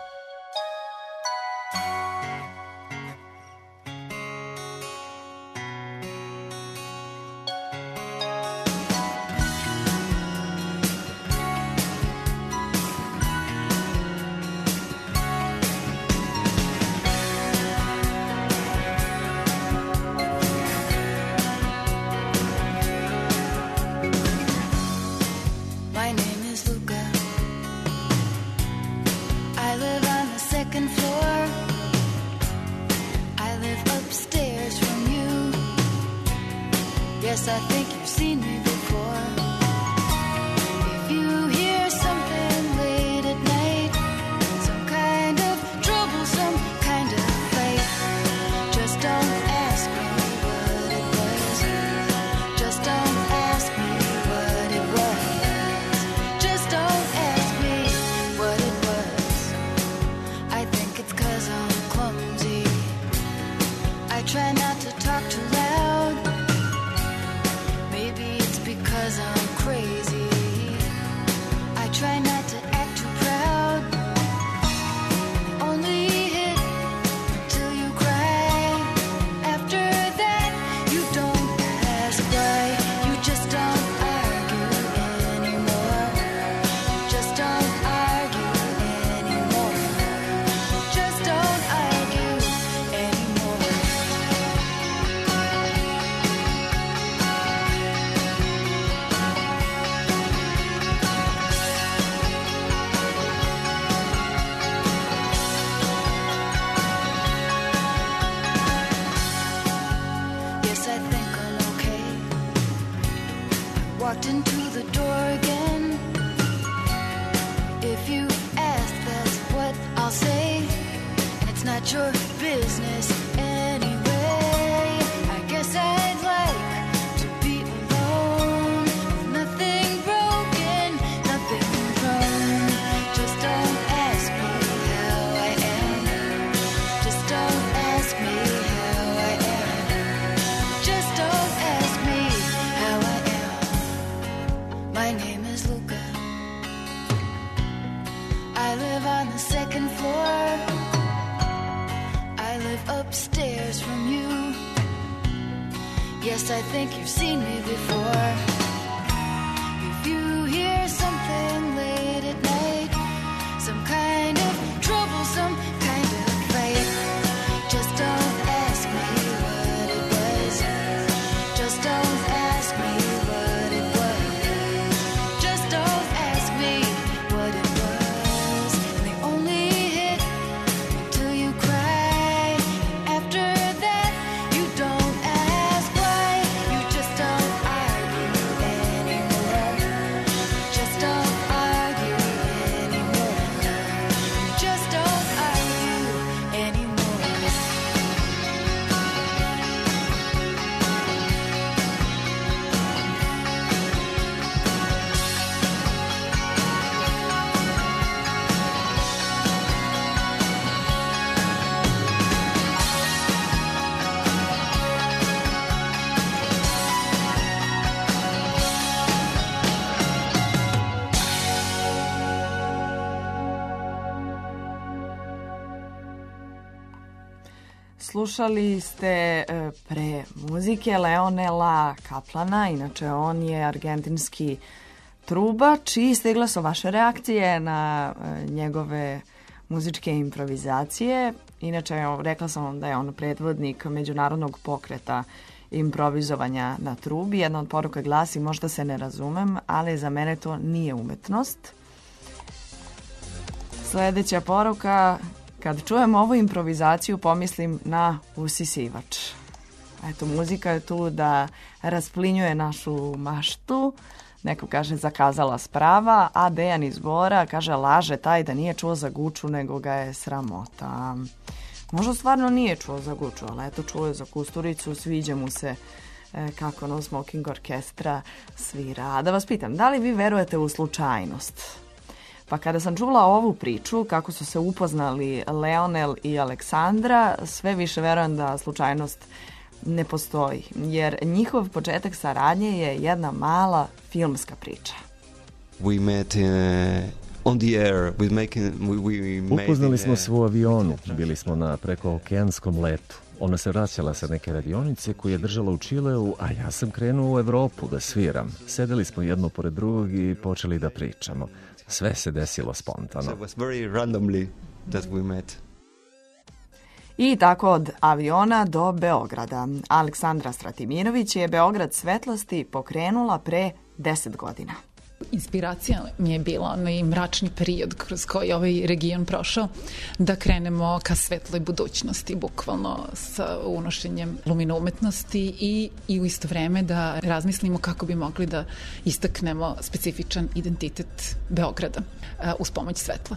Speaker 15: My name is Luca. I live on the second floor. I live upstairs from you. Yes, I think you've seen me before. If you hear something late at night, some kind of trouble, some kind of fight, just don't ask me what it was. Just don't ask me what it was. Just don't ask me what it was. I think it's 'cause I'm clumsy. I try not to talk too loud. Maybe it's because I'm crazy. I try not to act too proud. Only hit till you cry. After that, you don't ask why. You just don't argue anymore. Just don't argue anymore. Just don't argue anymore. Yes, I think I'm okay. Walked into the door again. If you ask, that's what I'll say. And it's not your business anyway. I guess I'd like to be alone. Nothing broken, nothing wrong. Just don't ask me how I am. Just don't ask me how I am. Just don't ask me how I am. My name is Luca. I live on the second floor. I live upstairs from you. Yes, I think you've seen me before. If you hear something late at night, some kind of trouble, some kind of fight, just don't ask me what it was. Just don't ask me what it was. Just don't ask me what it was. And they only hit till you cry. After that, you don't ask why. You just don't argue anymore. Just don't argue anymore.
Speaker 4: slušali ste e, pre muzike Leonela Kaplana, inače on je argentinski trubač i stigle su vaše reakcije na e, njegove muzičke improvizacije. Inače, evo, rekla sam vam da je on predvodnik međunarodnog pokreta improvizovanja na trubi. Jedna od poruka glasi: možda se ne razumem, ali za mene to nije umetnost. Sljedeća poruka: kad čujem ovu improvizaciju pomislim na usisivač. Eto, muzika je tu da rasplinjuje našu maštu. Neko kaže zakazala sprava, a Dejan iz Bora kaže laže taj da nije čuo za Guču, nego ga je sramota. Možda stvarno nije čuo za Guču, ali eto, čuo je za Kusturicu, sviđa mu se e, kako No Smoking Orkestra svira. A da vas pitam, da li vi verujete u slučajnost? Pa kada sam čula ovu priču, kako su se upoznali Leonel i Aleksandra, sve više verujem da slučajnost ne postoji, jer njihov početak saradnje je jedna mala filmska priča.
Speaker 17: We met uh, on the air with making we, we
Speaker 18: Upoznali
Speaker 17: made,
Speaker 18: smo
Speaker 17: uh,
Speaker 18: se u avionu, bili smo na prekookeanskom letu. Ona se vraćala sa neke radionice koju je držala u Čileu, a ja sam krenuo u Evropu da sviram. Sedeli smo jedno pored drugog i počeli da pričamo. Sve se desilo spontano.
Speaker 17: So it was very randomly that we met.
Speaker 4: I tako od aviona do Beograda. Aleksandra Stratimirović je Beograd svetlosti pokrenula pre deset godina.
Speaker 13: Inspiracija mi je bila onaj mračni period kroz koji ovaj region prošao, da krenemo ka svetloj budućnosti, bukvalno sa unošenjem lumina umetnosti i, i u isto vreme da razmislimo kako bi mogli da istaknemo specifičan identitet Beograda uh, uz pomoć svetla.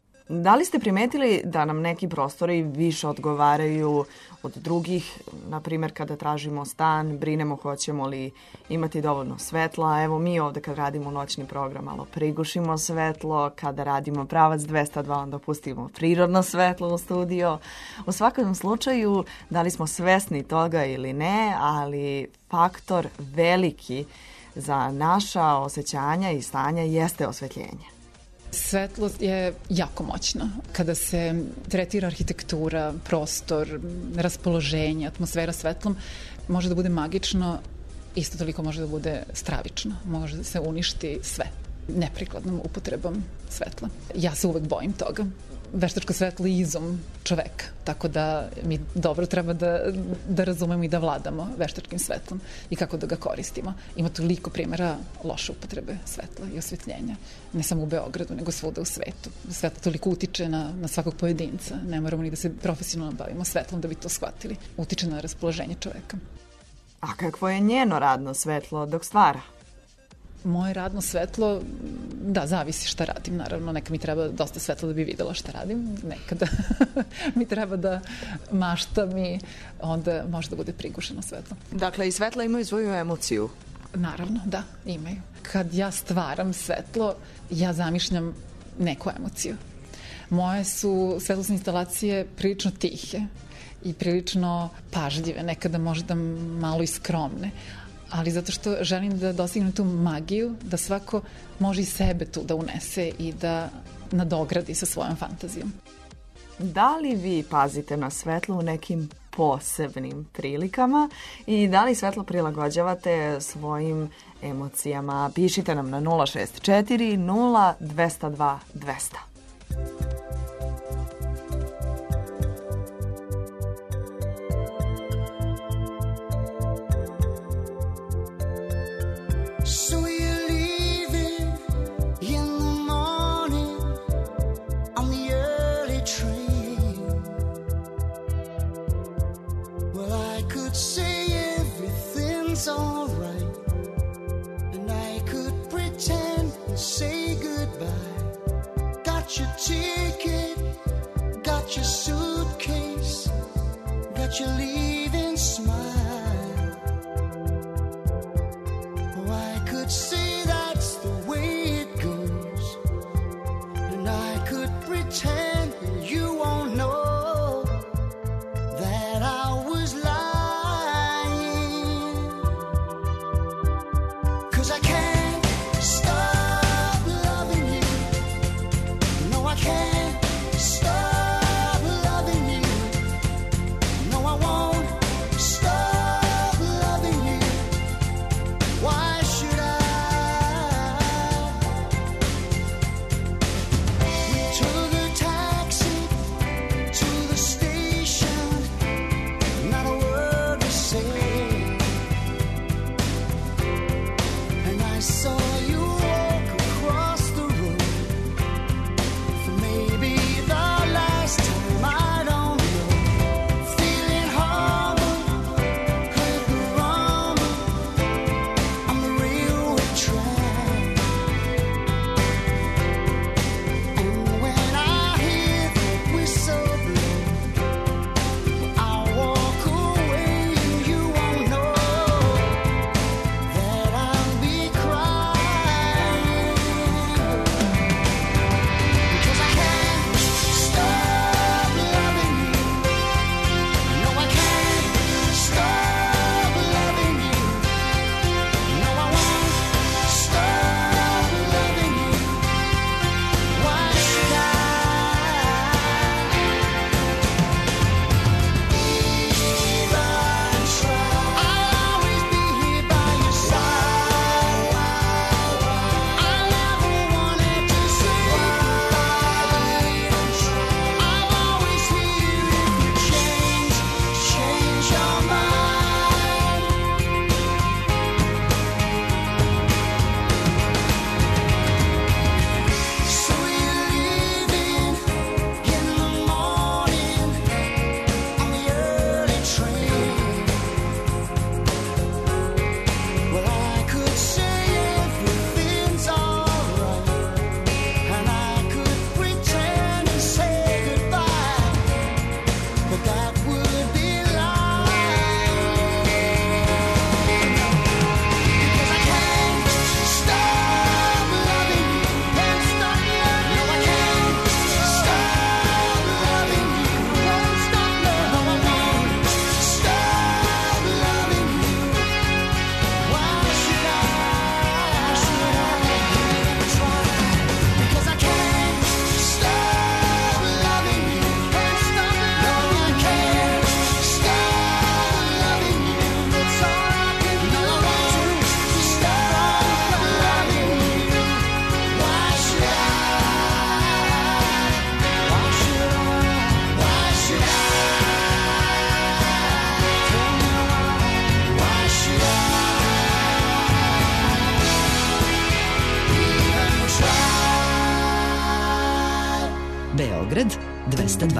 Speaker 4: Da li ste primetili da nam neki prostori više odgovaraju od drugih? Na primjer, kada tražimo stan, brinemo hoćemo li imati dovoljno svetla. Evo mi ovde kad radimo noćni program malo prigušimo svetlo, kada radimo pravac dvesta dva onda pustimo prirodno svetlo u studio. U svakom slučaju, da li smo svesni toga ili ne, ali faktor veliki za naša osjećanja i stanja jeste osvetljenje.
Speaker 13: Svetlost je jako moćna. Kada se tretira arhitektura, prostor, raspoloženje, atmosfera svetlom, može da bude magično, isto toliko može da bude stravično. Može da se uništi sve neprikladnom upotrebom svetla. Ja se uvek bojim toga. Veštačko svetlo je izum čoveka, tako da mi dobro treba da, da razumemo i da vladamo veštačkim svetlom i kako da ga koristimo. Ima toliko primjera loše upotrebe svetla i osvetljenja, ne samo u Beogradu, nego svuda u svetu. Svetlo toliko utiče na, na svakog pojedinca, ne moramo ni da se profesionalno bavimo svetlom da bi to shvatili. Utiče na raspoloženje čoveka.
Speaker 4: A kakvo je njeno radno svetlo dok stvara?
Speaker 13: Moje radno svetlo, da, zavisi šta radim, naravno. Nekad mi treba dosta svetla da bi videla šta radim, nekada mi treba da maštam i onda može da bude prigušeno svetlo.
Speaker 4: Dakle, i svetla imaju svoju emociju?
Speaker 13: Naravno, da, imaju. Kad ja stvaram svetlo, ja zamišljam neku emociju. Moje su svetlosne instalacije prilično tihe i prilično pažljive, nekada možda malo i skromne, ali zato što želim da dostignem tu magiju, da svako može i sebe tu da unese i da nadogradi sa svojom fantazijom.
Speaker 4: Da li vi pazite na svetlo u nekim posebnim prilikama i da li svetlo prilagođavate svojim emocijama? Pišite nam na nula šest četiri nula dvesta dva dvesta.
Speaker 20: So you're leaving in the morning on the early train. Well, I could say everything's alright, and I could pretend and say goodbye. Got your ticket, got your suitcase, got your leaving smile. Say that's the way it goes, and I could pretend you won't know that I was lying, 'cause I can't stop loving you. No, I can't stop loving you. No,
Speaker 8: Beograd dvesta dva.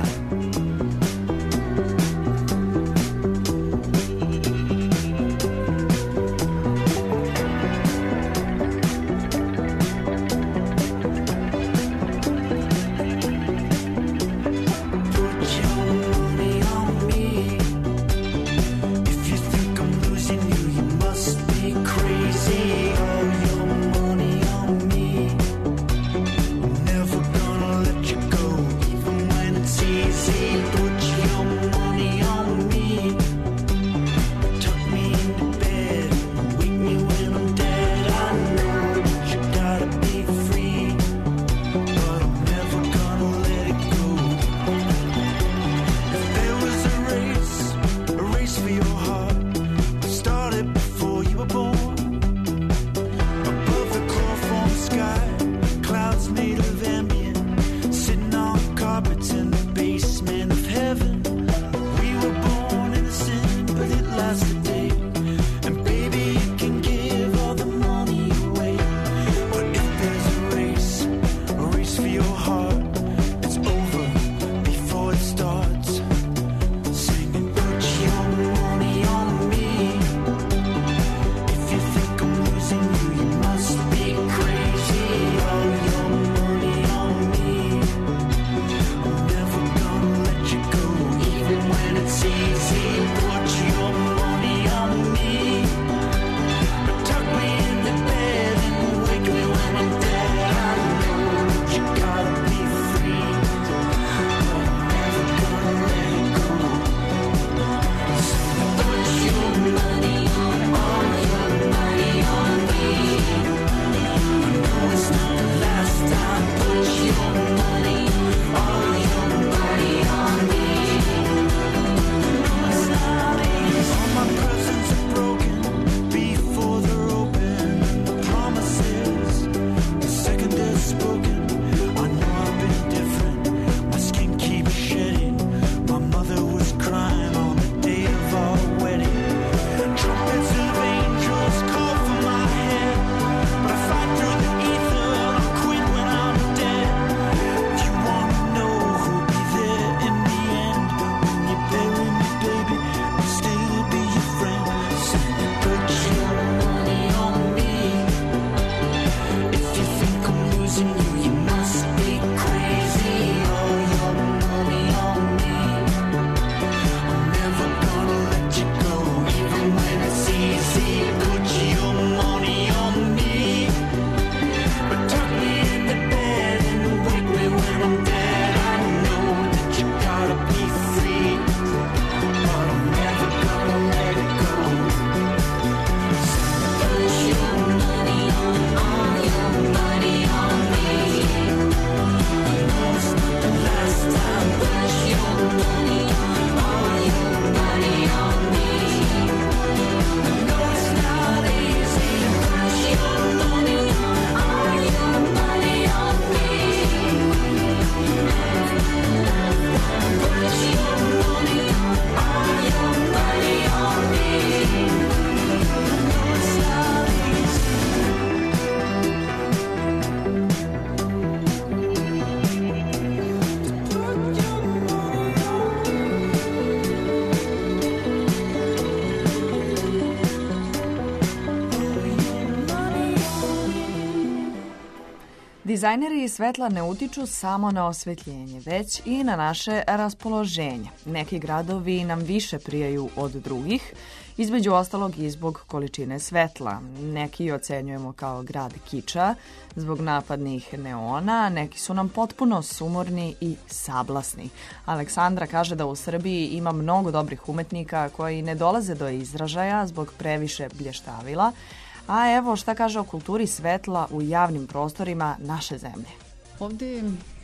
Speaker 4: Dizajneri svetla ne utiču samo na osvetljenje, već i na naše raspoloženje. Neki gradovi nam više prijaju od drugih, između ostalog i zbog količine svetla. Neki ocenjujemo kao grad kiča, zbog napadnih neona, neki su nam potpuno sumorni i sablasni. Aleksandra kaže da u Srbiji ima mnogo dobrih umetnika koji ne dolaze do izražaja zbog previše blještavila. A evo šta kaže o kulturi svetla u javnim prostorima naše zemlje.
Speaker 13: Ovde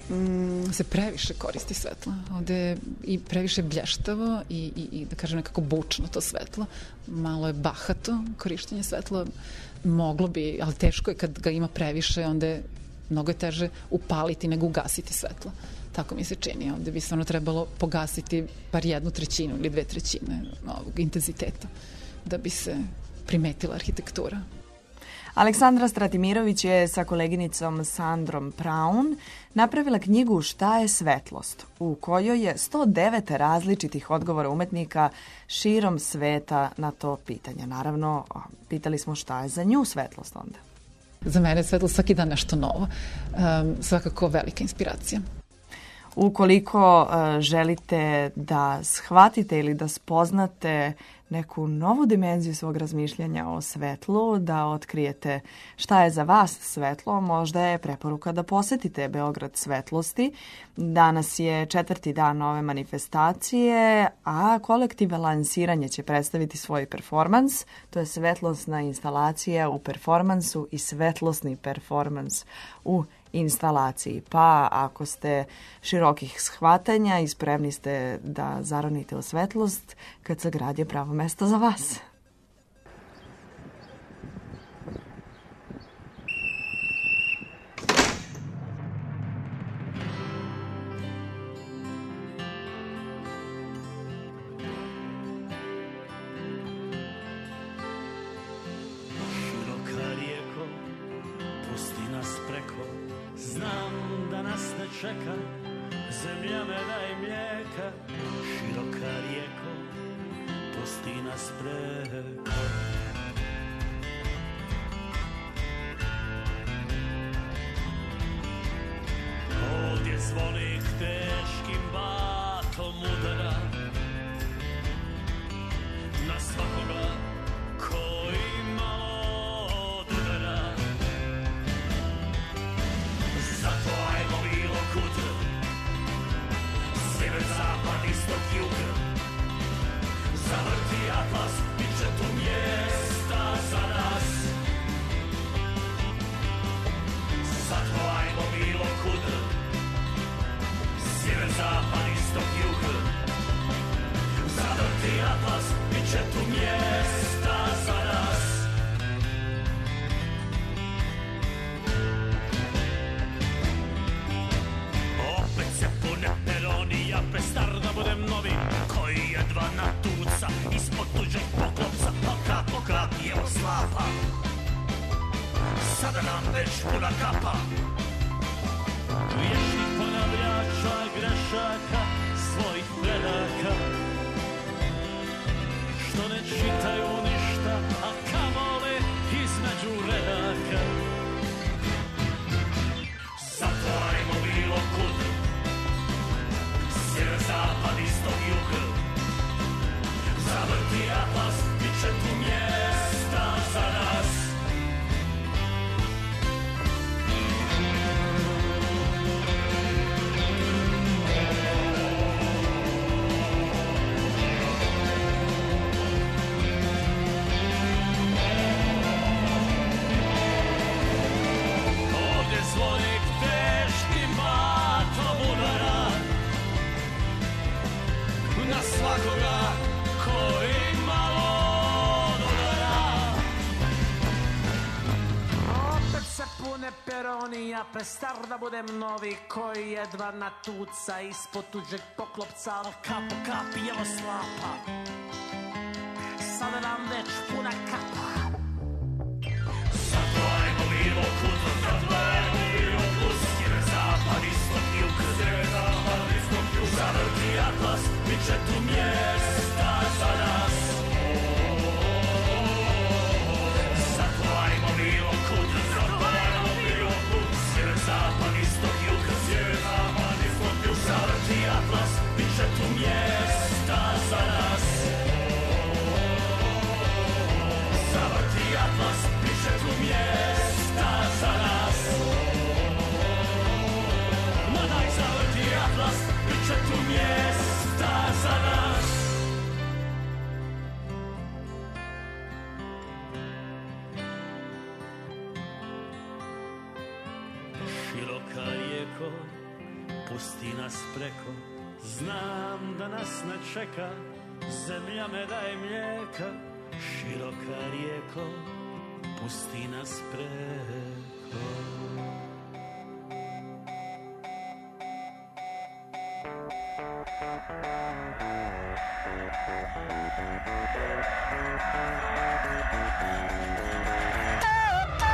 Speaker 13: mm, se previše koristi svetlo. Ovde je i previše blještavo i, i, i da kažem nekako bučno to svetlo. Malo je bahato korištenje svetla. Moglo bi, ali teško je kad ga ima previše, onda je mnogo je teže upaliti nego ugasiti svetlo. Tako mi se čini. Ovde bi stvarno trebalo pogasiti bar jednu trećinu ili dve trećine ovog intenziteta da bi se primetila arhitektura.
Speaker 4: Aleksandra Stratimirović je sa koleginicom Sandrom Praun napravila knjigu Šta je svetlost, u kojoj je sto devet različitih odgovora umetnika širom sveta na to pitanje. Naravno, pitali smo šta je za nju svetlost onda.
Speaker 13: Za mene je svetlost svaki dan nešto novo. Um, svakako velika inspiracija.
Speaker 4: Ukoliko uh, želite da shvatite ili da spoznate neku novu dimenziju svog razmišljanja o svetlu, da otkrijete šta je za vas svetlo, možda je preporuka da posetite Beograd svetlosti. Danas je četvrti dan ove manifestacije, a kolektiv Lansiranje će predstaviti svoj performans. To je svetlosna instalacija u performansu i svetlosni performans u instalaciji. Pa ako ste širokih shvatanja i spremni ste da zaronite u svetlost, kad se grad je pravo mesto za vas.
Speaker 9: Široka rijeko, pusti nas preko, znam da nas ne čeka, zemlja meda i mlijeka. Široka rijeko, pusti nas preko. Ovdje zvonik teškim batom udara na svakoga koji malo odudara. Zato ajmo bilo kud, sjever, zapad, istok, jug. Zavrti atlas, bit će tu mjesta za nas. Zato ajmo bilo kud, sjever, zapad, istok, jug. Zavrti atlas, bit će tu mjesta za nas. Opet se pune peroni, ja prestar da budem novi, koji jedva natuca ispod tuđeg poklopca. Pa kap po kap evo slapa, sada nam već puna kapa. Vječnih ponavljača grešaka svojih predaka, što ne čitaju ništa, a kamoli između redaka. Zato ajmo bilo kud, sjever, zapad, istok, jug. Zavrti atlas, bit će tu mjesta za nas. Ovdje zvonik teškim batom udara na svakoga koji malo odudara.
Speaker 21: Opet se pune peroni, ja prestar da budem novi, koji jedva natuca ispod tuđeg poklopca. Al kap po kap evo slapa, sada nam već puna kapa.
Speaker 9: Zato ajmo bilo kud, zato ajmo bilo kud, sjever, zapad, istok, jug. Sjever, zapad, istok, jug. Zavrti atlas, bit će tu mjesta za nas. Zato ajmo bilo kud, zato ajmo bilo kud, sjever, zapad, istok, jug. Sjever, zapad, istok, jug. Zavrti atlas, bit će tu mjesta za nas. Zavrti atlas, bit će tu mjesta za nas. Ma daj zavrti atlas, bit će tu mjesta za nas. Široka rijeko, pusti nas preko, znam da nas ne čeka, zemlja meda i mlijeka. Široka rijeko, pusti nas preko.
Speaker 15: Oh,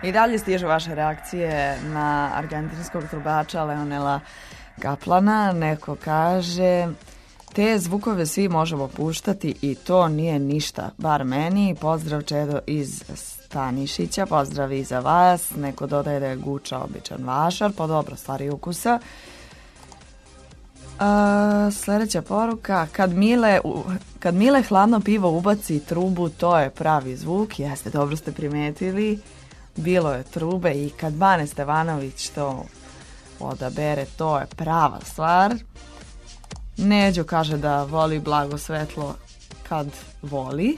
Speaker 4: I dalje stiže vaše reakcije na argentinskog trubača Leonela Kaplana. Neko kaže, te zvukove svi možemo puštati i to nije ništa, bar meni. Pozdrav Čedo iz Stanišića, pozdrav i za vas. Neko dodaje da je Guča običan vašar, pa dobro, stvari ukusa. Uh, sljedeća poruka, kad Mile, kad Mile hladno pivo ubaci trubu, to je pravi zvuk. Jeste, dobro ste primetili, bilo je trube i kad Bane Stevanović to odabere, to je prava stvar. Neđo kaže da voli blago svetlo kad voli.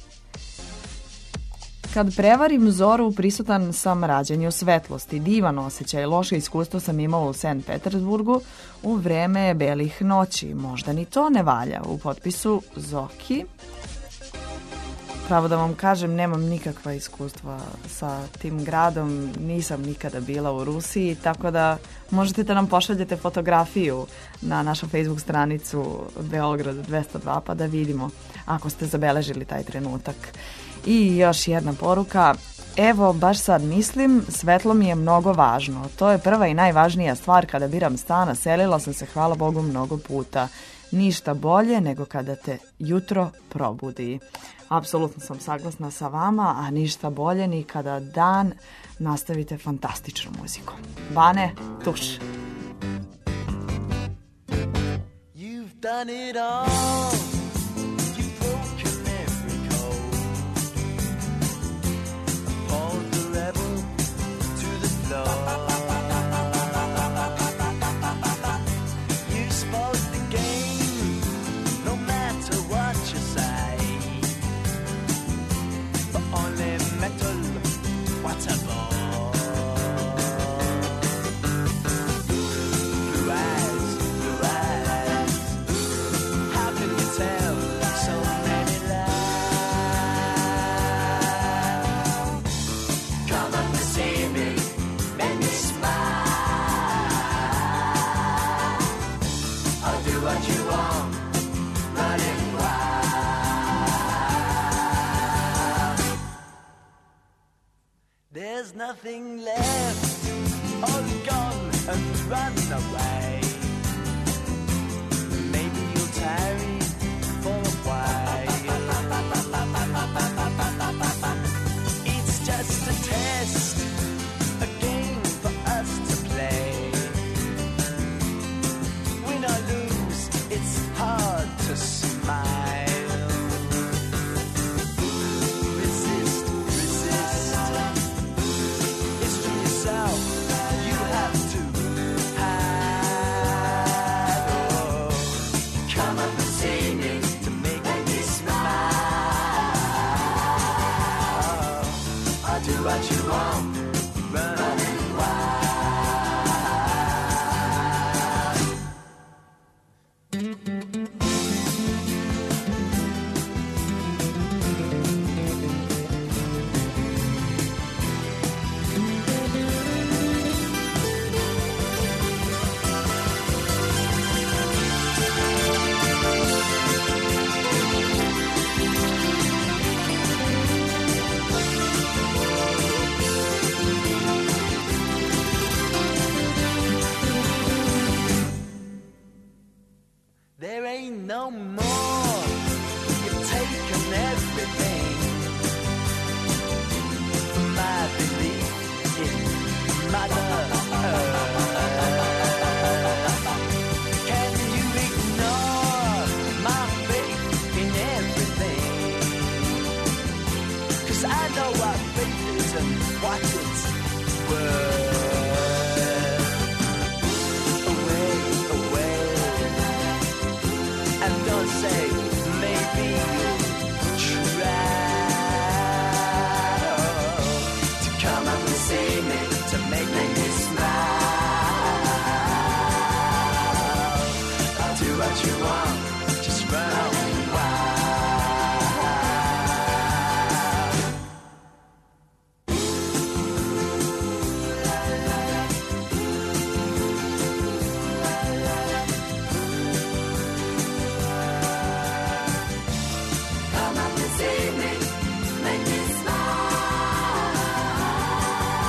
Speaker 4: Kad prevarim zoru, prisutan sam rađenju svetlosti. Divan osjećaj, loše iskustvo sam imao u Sankt Petersburgu u vreme belih noći. Možda ni to ne valja. U potpisu Zoki. Pravo da vam kažem, nemam nikakva iskustva sa tim gradom. Nisam nikada bila u Rusiji, tako da možete da nam pošaljete fotografiju na našu Facebook stranicu Beograd dvesta dva pa da vidimo ako ste zabeležili taj trenutak. I još jedna poruka. Evo, baš sad mislim, svetlo mi je mnogo važno. To je prva i najvažnija stvar kada biram stan. Selila sam se, hvala Bogu, mnogo puta. Ništa bolje nego kada te jutro probudi. Apsolutno sam saglasna sa vama, a ništa bolje ni kada dan nastavite fantastičnu muziku. Bane, tuš.
Speaker 5: You've done it all. You've broken every code. Pulled the rebel to the floor. You spoke the game, no matter what you say. But only metal, what a ball. Blue eyes, blue eyes. How can you tell so many lies? Come up to see me, make me smile. I'll do what you want, running wild. There's nothing left, all gone and run away. Maybe you'll tarry for a while. It's just a test, a game for us to play. Win or lose, it's hard to smile. Resist, resist. It's to yourself you have to hide. Oh, come up and see me to make me smile. I'll do what you want, running wild. There ain't no more. You've taken everything. My belief in Mother Earth. Can you ignore my faith in everything? 'Cause I know what faith is and what it's worth. Away, away. And don't say maybe you'll try to come up and see me to make me smile. I'll do what you want, just run wild. Come up and see me, make me smile.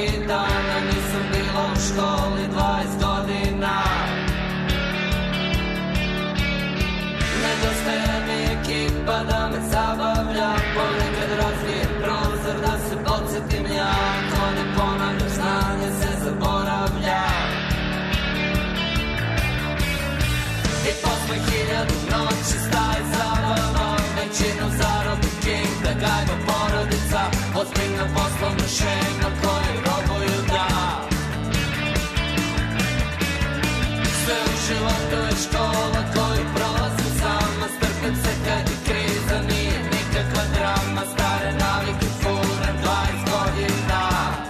Speaker 2: mnogi dana nisam bila u školi dvadeset godina. Nedostaje mi ekipa da me zabavlja, ponekad razvijem prozor da se podsjetim ja. Ako ne ponavljaš znanje se zaboravlja. I posle hiljadu noći staje zabava, većinu zarobi king, da gajba porodica, ozbiljna poslovna šema koju robuju da. Sve u životu je škola koju prolazim sama, strpim se kad je kriza, nije nikakva drama, stare navike furam dvadeset godina.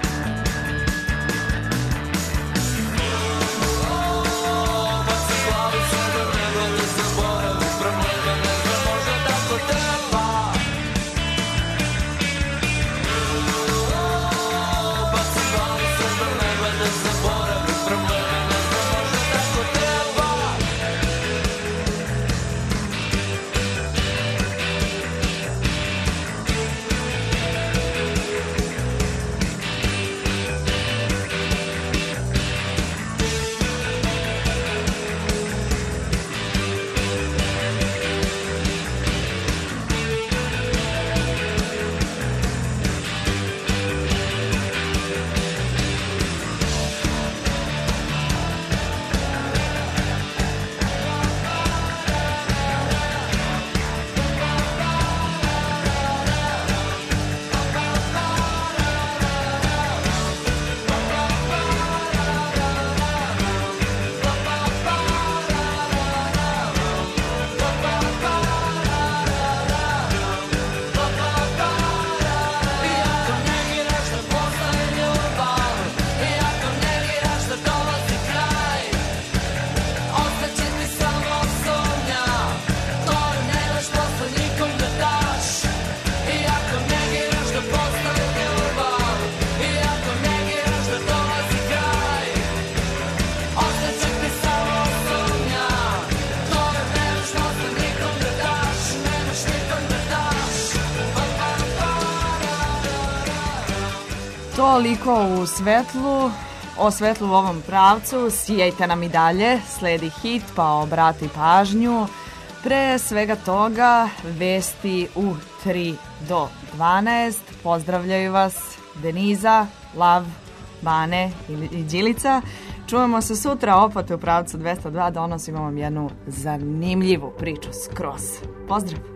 Speaker 4: Toliko u svetlu, o svetlu u ovom pravcu, sijajte nam i dalje, sledi hit pa obrati pažnju. Pre svega toga, vesti u tri do dvanaest, pozdravljaju vas Deniza, Lav, Bane i Đilica. Čujemo se sutra opet u pravcu dvesta dva, donosimo vam jednu zanimljivu priču skroz. Pozdrav!